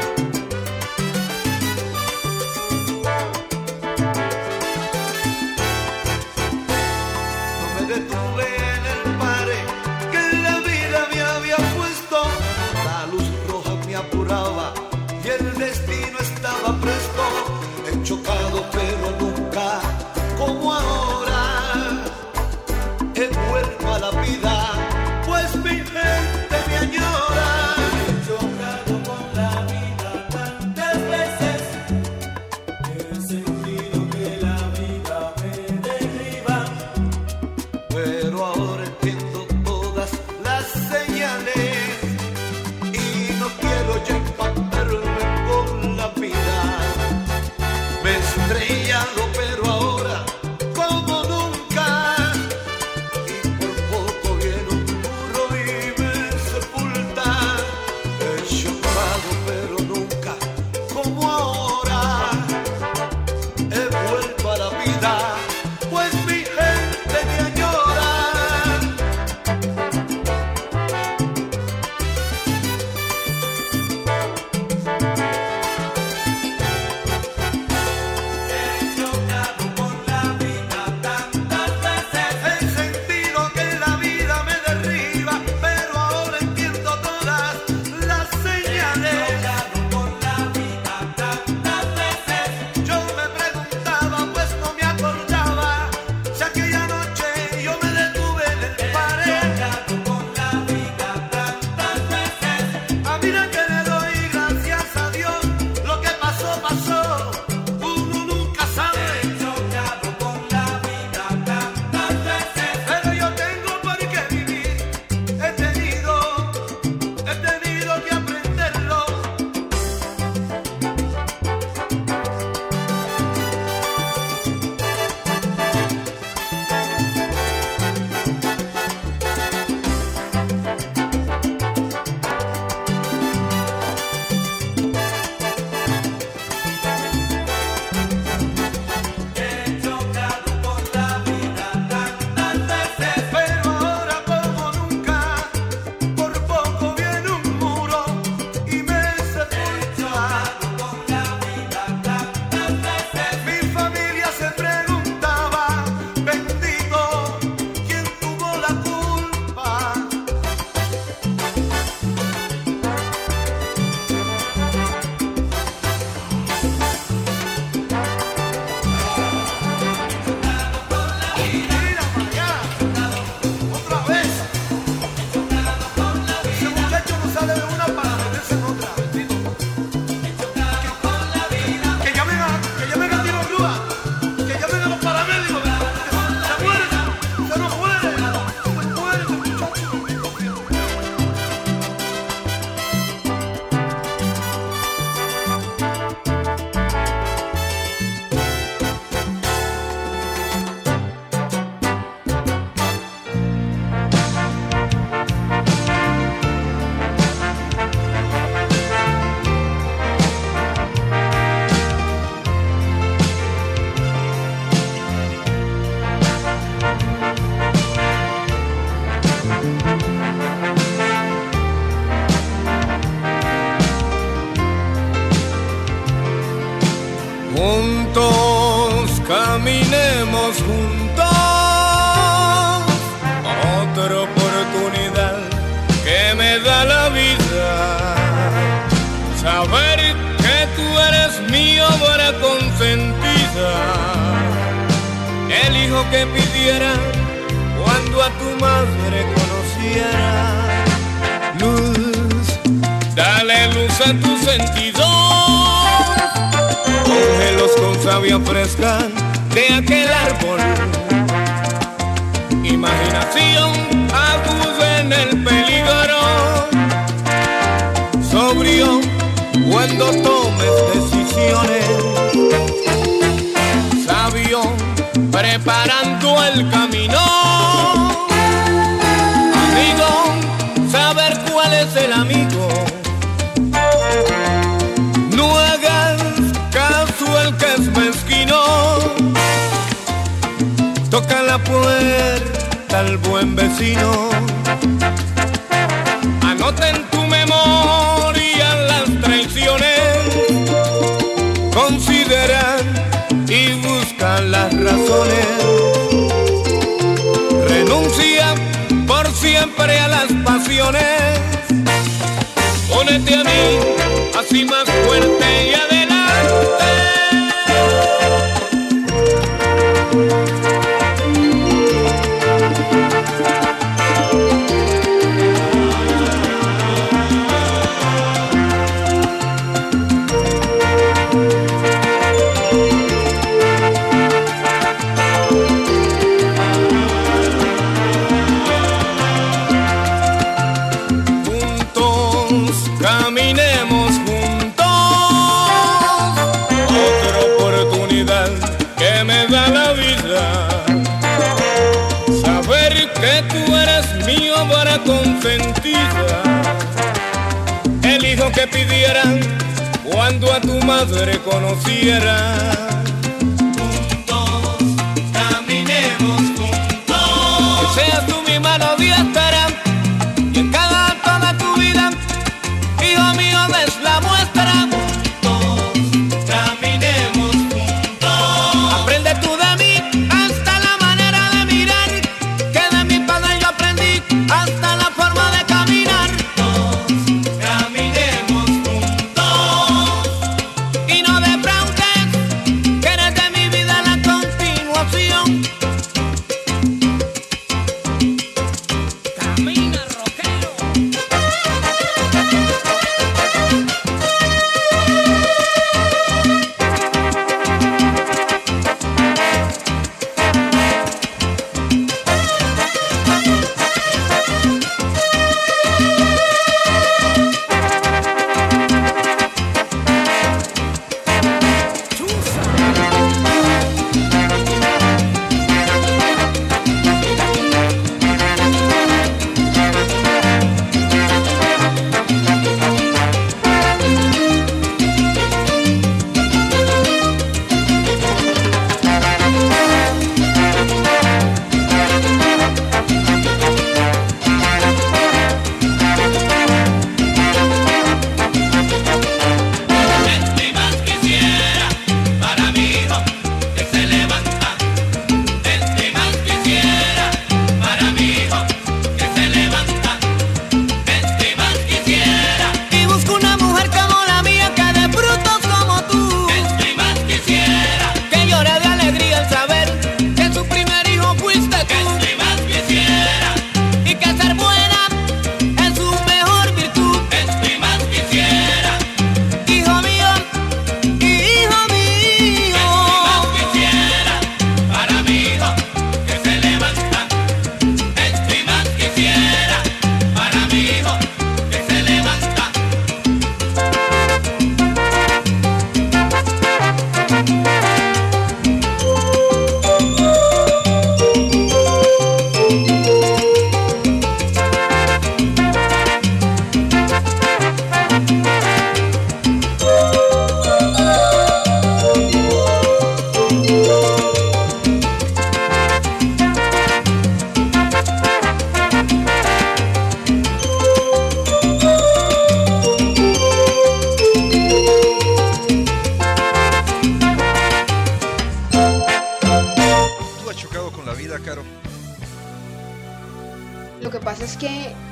S13: Juntos caminemos juntos, otra oportunidad que me da la vida. Saber que tú eres mi obra consentida, el hijo que pidiera cuando a tu madre conociera. Luz, dale luz a tus sentidos, cógelos con savia fresca de aquel árbol. Imaginación aguda en el peligro, sobrio cuando tomes decisiones, sabio preparando el camino, amigo, saber cuál es el amigo. No hagas caso al que es mezquino, toca la puerta al buen vecino. Anota en tu memoria las traiciones, considera y busca las razones. Renuncia por siempre a las pasiones, únete a mí, así más fuerte y adelante. Caminemos juntos, otra oportunidad que me da la vida. Saber que tú eres mi obra consentida, el hijo que pidiera cuando a tu madre conociera. Juntos, caminemos juntos, que seas tú mi mano diestra y en cada acto de tu vida, hijo mío, des la muestra. Juntos, caminemos juntos, aprende tú de mí hasta la manera de mirar, que de mi padre yo aprendí hasta la forma de caminar. Juntos, caminemos juntos, y no defraudes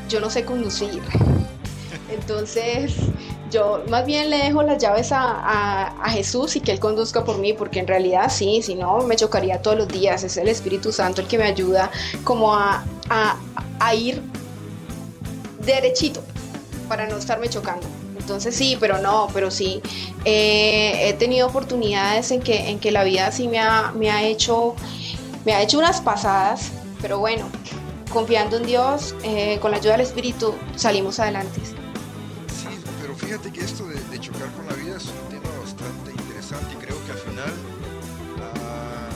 S7: yo no sé conducir. Entonces, yo más bien le dejo las llaves a, a, a Jesús y que Él conduzca por mí, porque en realidad sí, si no, me chocaría todos los días. Es el Espíritu Santo el que me ayuda como a, a, a ir derechito para no estarme chocando. Entonces sí, pero no, pero sí. Eh, he tenido oportunidades en que, en que la vida sí me ha, me ha hecho, me ha hecho unas pasadas, pero bueno, confiando en Dios, eh, con la ayuda del Espíritu, salimos adelante.
S5: Sí, pero fíjate que esto de, de chocar con la vida es un tema bastante interesante y creo que al final ah,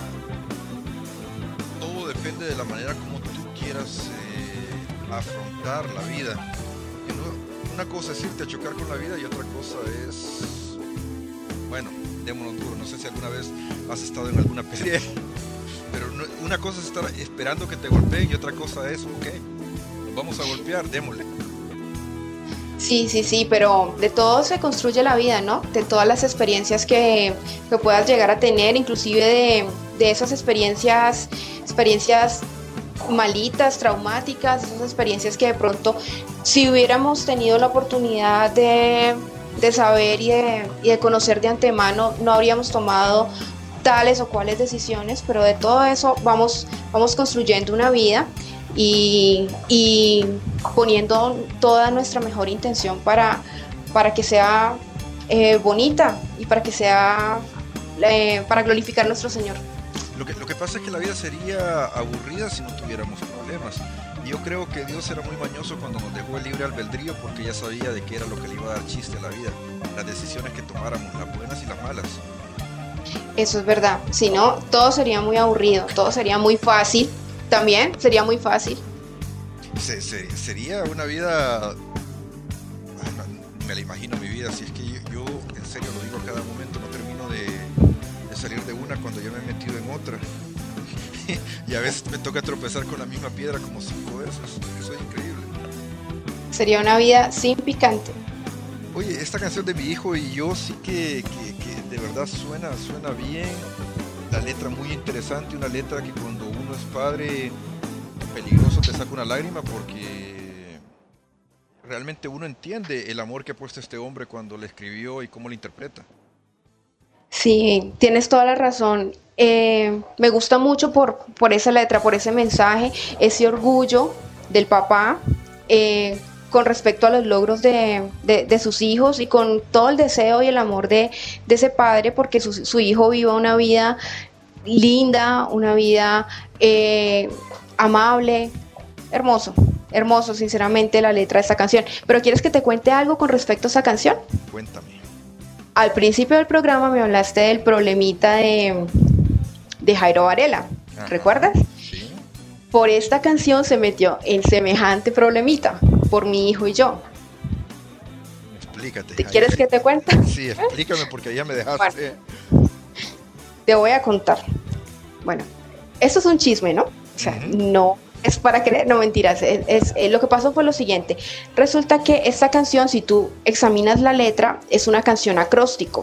S5: todo depende de la manera como tú quieras eh, afrontar la vida. Que no, una cosa es irte a chocar con la vida y otra cosa es, bueno, démonos duro, no sé si alguna vez has estado en alguna pelea, pero no, una cosa es estar esperando que te golpeen y otra cosa es, ok, nos vamos a golpear, démosle.
S7: Sí, sí, sí, pero de todo se construye la vida, ¿no? De todas las experiencias que, que puedas llegar a tener, inclusive de, de esas experiencias, experiencias malitas, traumáticas, esas experiencias que de pronto, si hubiéramos tenido la oportunidad de, de saber y de, y de conocer de antemano, no habríamos tomado tales o cuales decisiones, pero de todo eso vamos, vamos construyendo una vida y, y poniendo toda nuestra mejor intención para, para que sea eh, bonita y para que sea eh, para glorificar a nuestro Señor.
S5: Lo que, lo que pasa es que la vida sería aburrida si no tuviéramos problemas. Y yo creo que Dios era muy mañoso cuando nos dejó el libre albedrío porque ya sabía de qué era lo que le iba a dar chiste a la vida. Las decisiones que tomáramos, las buenas y las malas.
S7: Eso es verdad. Si no, todo sería muy aburrido, todo sería muy fácil. También sería muy fácil.
S5: Se, se, sería una vida... Me la imagino mi vida. Si es que yo, yo, en serio lo digo a cada momento, no termino de... salir de una cuando ya me he metido en otra y a veces me toca tropezar con la misma piedra como cinco veces. Eso es increíble.
S7: Sería una vida sin picante.
S5: Oye, esta canción de Mi Hijo y Yo sí que, que, que de verdad suena, suena bien. La letra muy interesante, una letra que cuando uno es padre peligroso te saca una lágrima porque realmente uno entiende el amor que ha puesto este hombre cuando le escribió y cómo lo interpreta.
S7: Sí, tienes toda la razón. Eh, me gusta mucho por, por esa letra, por ese mensaje, ese orgullo del papá eh, con respecto a los logros de, de, de sus hijos y con todo el deseo y el amor de, de ese padre porque su, su hijo viva una vida linda, una vida eh, amable, hermoso. Hermoso, sinceramente, la letra de esta canción. Pero ¿quieres que te cuente algo con respecto a esa canción?
S5: Cuéntame.
S7: Al principio del programa me hablaste del problemita de, de Jairo Varela, ajá, ¿recuerdas?
S5: Sí.
S7: Por esta canción se metió en semejante problemita, por mi hijo y yo.
S5: Explícate.
S7: ¿Te quieres que te cuente?
S5: Sí, explícame porque ya me dejaste.
S7: Bueno, te voy a contar. Bueno, esto es un chisme, ¿no? O sea, uh-huh. no... Es para creer, no mentiras, es, es, es, lo que pasó fue lo siguiente. Resulta que esta canción, si tú examinas la letra, es una canción acróstico.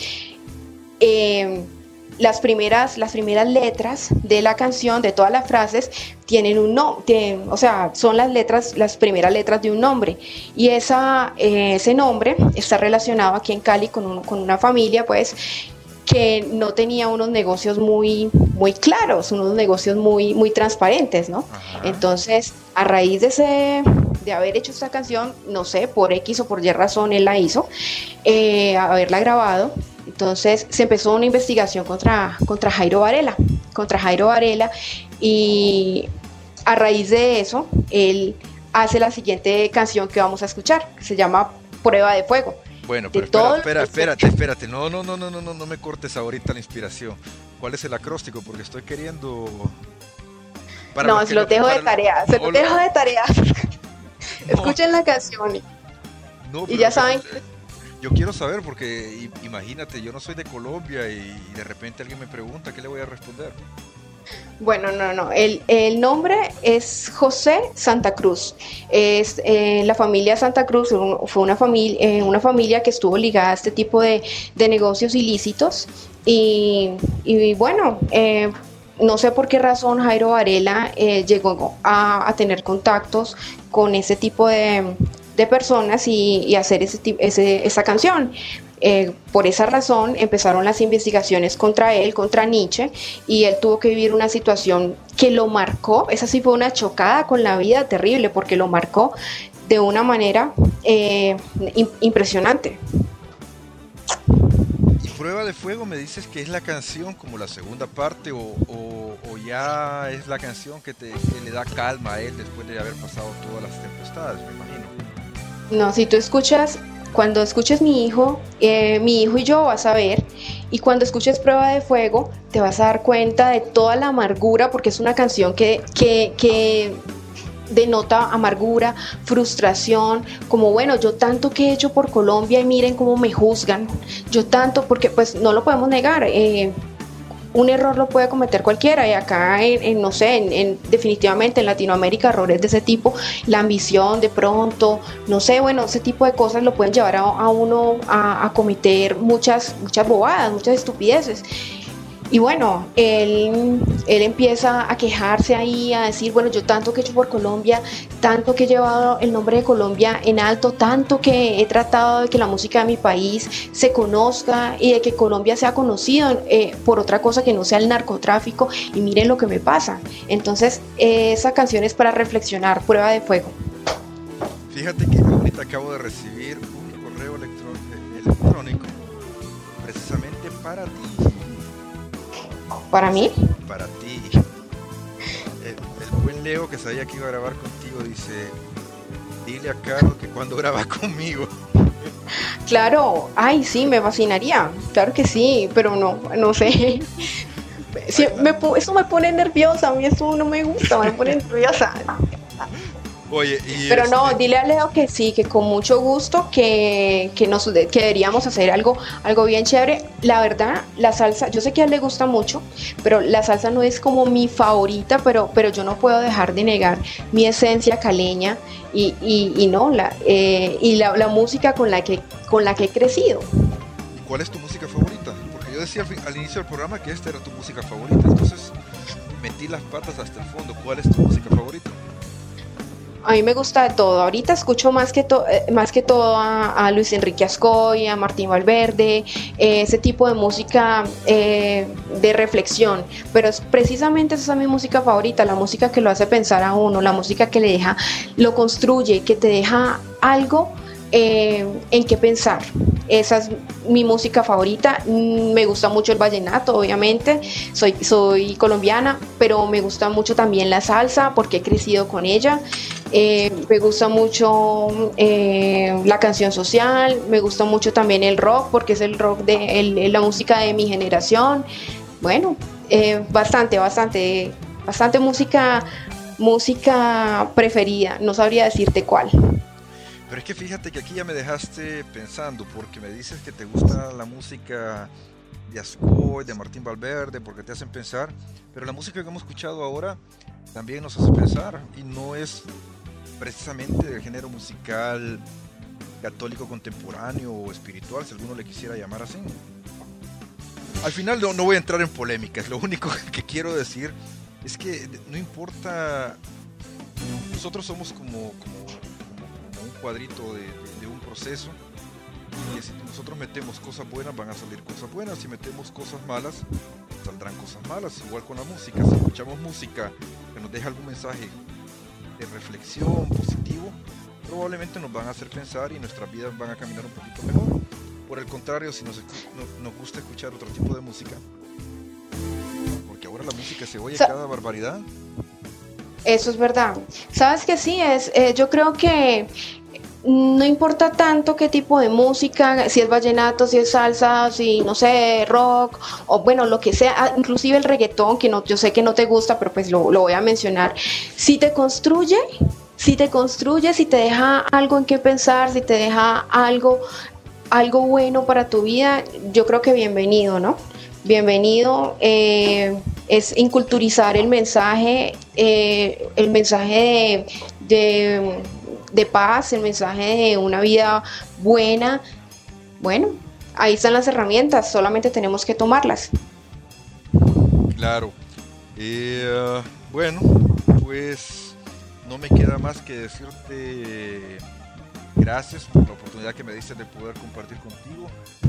S7: Eh, las, primeras, las primeras letras de la canción, de todas las frases, tienen un nombre, o sea, son las letras, las primeras letras de un nombre. Y esa, eh, ese nombre está relacionado aquí en Cali con, un, con una familia, pues, que no tenía unos negocios muy, muy claros, unos negocios muy, muy transparentes, ¿no? Ajá. Entonces, a raíz de, ese, de haber hecho esta canción, no sé, por X o por Y razón él la hizo, eh, haberla grabado, entonces se empezó una investigación contra, contra Jairo Varela, contra Jairo Varela, y a raíz de eso, él hace la siguiente canción que vamos a escuchar, que se llama Prueba de Fuego.
S5: Bueno, pero espera, espera, espérate, espérate, no, no, no, no, no, no, no me cortes ahorita la inspiración. ¿Cuál es el acróstico? Porque estoy queriendo...
S7: Para no, se lo dejo de tarea, se lo dejo de tarea. Escuchen la canción
S5: no,
S7: y ya saben...
S5: Yo quiero saber porque imagínate, yo no soy de Colombia y de repente alguien me pregunta, ¿qué le voy a responder?
S7: Bueno, no, no, el, el nombre es José Santa Cruz. Es, eh, la familia Santa Cruz fue una familia, eh, una familia que estuvo ligada a este tipo de, de negocios ilícitos y, y bueno, eh, no sé por qué razón Jairo Varela eh, llegó a, a tener contactos con ese tipo de, de personas y, y hacer ese, ese, esa canción. Eh, por esa razón empezaron las investigaciones contra él, contra Nietzsche, y él tuvo que vivir una situación que lo marcó. Esa sí fue una chocada con la vida terrible, porque lo marcó de una manera eh, impresionante.
S5: Y Prueba de Fuego, me dices que es la canción como la segunda parte, o, o, o ya es la canción que, te, que le da calma a él después de haber pasado todas las tempestades, me imagino.
S7: No, si tú escuchas, cuando escuches Mi Hijo, eh, Mi Hijo y Yo, vas a ver, y cuando escuches Prueba de Fuego, te vas a dar cuenta de toda la amargura, porque es una canción que, que, que denota amargura, frustración, como bueno, yo tanto que he hecho por Colombia y miren cómo me juzgan, yo tanto, porque pues no lo podemos negar, eh, un error lo puede cometer cualquiera, y acá en, en no sé, en, en, definitivamente en Latinoamérica errores de ese tipo, la ambición de pronto, no sé, bueno, ese tipo de cosas lo pueden llevar a, a uno a, a cometer muchas, muchas bobadas, muchas estupideces. Y bueno, él, él empieza a quejarse ahí, a decir, bueno, yo tanto que he hecho por Colombia, tanto que he llevado el nombre de Colombia en alto, tanto que he tratado de que la música de mi país se conozca y de que Colombia sea conocido eh, por otra cosa que no sea el narcotráfico, y miren lo que me pasa. Entonces, eh, esa canción es para reflexionar, Prueba de Fuego.
S5: Fíjate que ahorita acabo de recibir un correo electró- electrónico precisamente para ti.
S7: ¿Para mí?
S5: Para ti. El, el buen Leo, que sabía que iba a grabar contigo, dice, dile a Carlos que cuando graba conmigo.
S7: Claro, ay, sí, me fascinaría, claro que sí, pero no, no sé. Sí, me, eso me pone nerviosa, a mí eso no me gusta, me pone nerviosa.
S5: Oye, y
S7: pero
S5: este...
S7: no, dile a Leo que sí, que con mucho gusto, que, que, nos, que deberíamos hacer algo, algo bien chévere. La verdad, la salsa, yo sé que a él le gusta mucho, pero la salsa no es como mi favorita, pero, pero yo no puedo dejar de negar mi esencia caleña y, y, y no, la, eh, y la, la música con la, que, con la que he crecido.
S5: ¿Y cuál es tu música favorita? Porque yo decía al, al inicio del programa que esta era tu música favorita, entonces metí las patas hasta el fondo. ¿Cuál es tu música favorita?
S7: A mí me gusta de todo. Ahorita escucho más que, to eh, más que todo a, a Luis Enrique Ascoy, a Martín Valverde, eh, ese tipo de música eh, de reflexión. Pero es precisamente esa es mi música favorita, la música que lo hace pensar a uno, la música que le deja, lo construye, que te deja algo eh, en qué pensar. Esa es mi música favorita. Me gusta mucho el vallenato, obviamente. Soy, soy colombiana, pero me gusta mucho también la salsa porque he crecido con ella. Eh, me gusta mucho eh, la canción social. Me gusta mucho también el rock porque es el rock de el, la música de mi generación. Bueno, eh, bastante, bastante, bastante música, música preferida. No sabría decirte cuál.
S5: Pero es que fíjate que aquí ya me dejaste pensando, porque me dices que te gusta la música de Ascoy, de Martín Valverde, porque te hacen pensar, pero la música que hemos escuchado ahora también nos hace pensar, y no es precisamente del género musical católico contemporáneo o espiritual, si alguno le quisiera llamar así. Al final no, no voy a entrar en polémicas, lo único que quiero decir es que no importa, nosotros somos como... como cuadrito de, de, de un proceso, y si nosotros metemos cosas buenas van a salir cosas buenas, si metemos cosas malas saldrán cosas malas. Igual con la música, si escuchamos música que nos deja algún mensaje de reflexión positivo, probablemente nos van a hacer pensar y nuestras vidas van a caminar un poquito mejor. Por el contrario, si nos, no, nos gusta escuchar otro tipo de música, porque ahora la música se oye cada barbaridad.
S7: Eso es verdad. Sabes que sí, es, eh, yo creo que no importa tanto qué tipo de música, si es vallenato, si es salsa, si no sé, rock, o bueno, lo que sea, inclusive el reggaetón, que no, yo sé que no te gusta, pero pues lo, lo voy a mencionar. Si te construye, si te construye, si te deja algo en qué pensar, si te deja algo, algo bueno para tu vida, yo creo que bienvenido, ¿no? Bienvenido. Eh, es inculturizar el mensaje, eh, el mensaje de, de, de paz, el mensaje de una vida buena. Bueno, ahí están las herramientas, solamente tenemos que tomarlas.
S5: Claro. Eh, bueno, pues no me queda más que decirte gracias por la oportunidad que me diste de poder compartir contigo,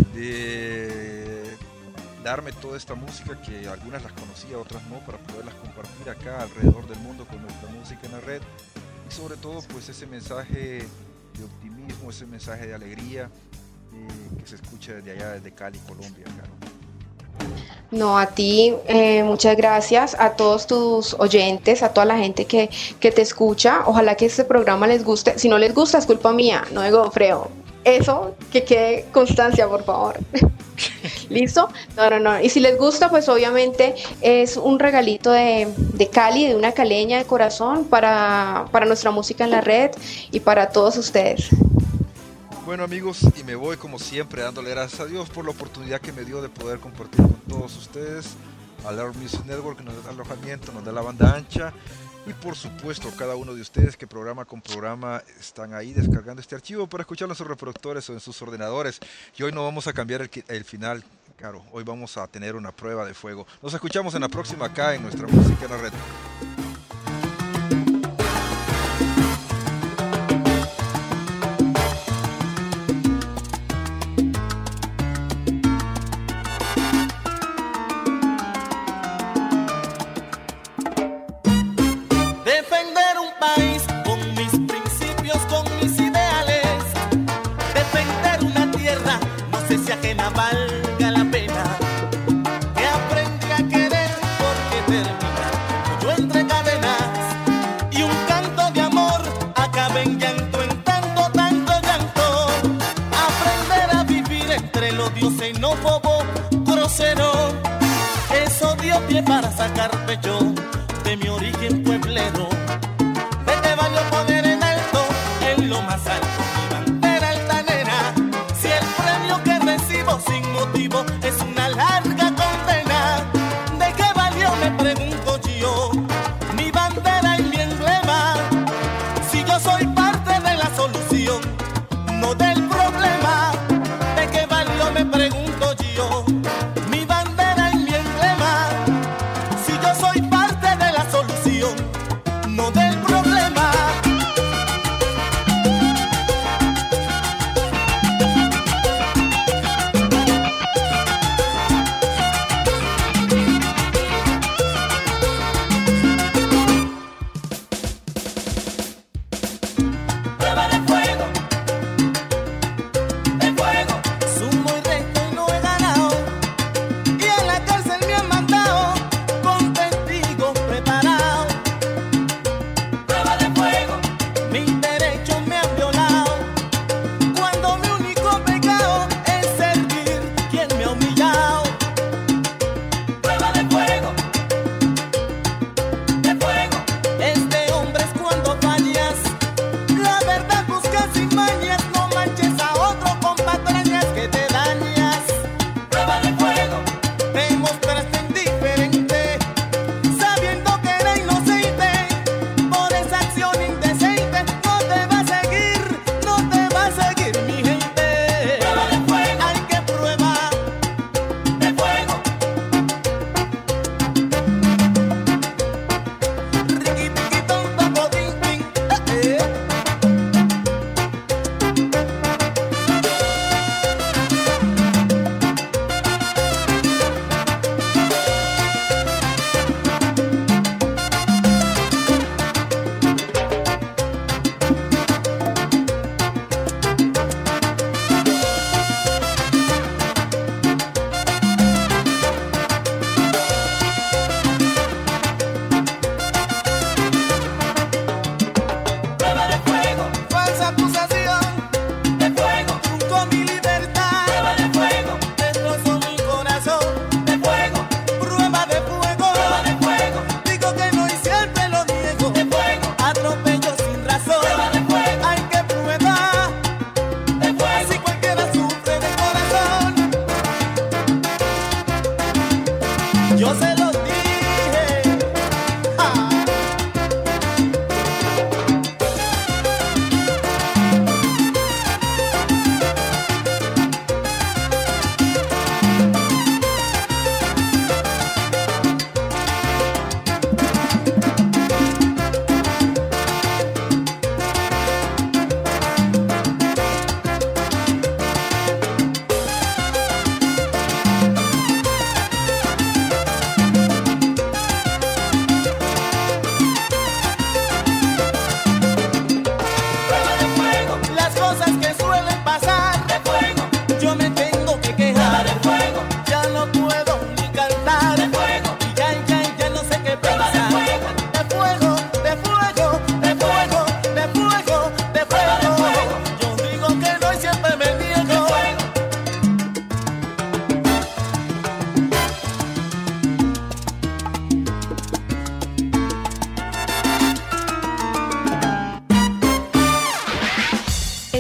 S5: de darme toda esta música que algunas las conocía, otras no, para poderlas compartir acá alrededor del mundo con nuestra música en la red, y sobre todo pues ese mensaje de optimismo, ese mensaje de alegría eh, que se escucha desde allá, desde Cali, Colombia, Caro.
S7: No, a ti, eh, muchas gracias, a todos tus oyentes, a toda la gente que, que te escucha. Ojalá que este programa les guste. Si no les gusta, es culpa mía, no de Godofredo. Eso, que quede constancia, por favor. ¿Listo? No, no, no. Y si les gusta, pues obviamente es un regalito de, de Cali, de una caleña de corazón para, para nuestra música en la red y para todos ustedes.
S5: Bueno, amigos, y me voy como siempre dándole gracias a Dios por la oportunidad que me dio de poder compartir con todos ustedes, al Earth Music Network que nos da alojamiento, nos da la banda ancha, y por supuesto cada uno de ustedes que programa con programa están ahí descargando este archivo para escucharlo en sus reproductores o en sus ordenadores. Y hoy no vamos a cambiar el, el final, claro, hoy vamos a tener una prueba de fuego. Nos escuchamos en la próxima acá en nuestra música en la red.
S10: Valga la pena, que aprendí a querer porque termina yo entre cadenas y un canto de amor acaba en llanto, en tanto, tanto llanto. Aprender a vivir entre el odio xenófobo, grosero, eso dio pie para sacar pecho de mi origen pueblero. ¿De qué valió poner en alto, en lo más alto, mi bandera altanera, si el premio que recibo sin motivo es una larga condena? ¿De qué valió, me pregunto yo, mi bandera y mi emblema, si yo soy parte de la solución, no del problema? ¿De qué valió, me pregunto yo, mi bandera y mi emblema, si yo soy parte de la solución, no del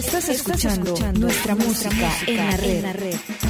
S2: Estás escuchando nuestra música en la red.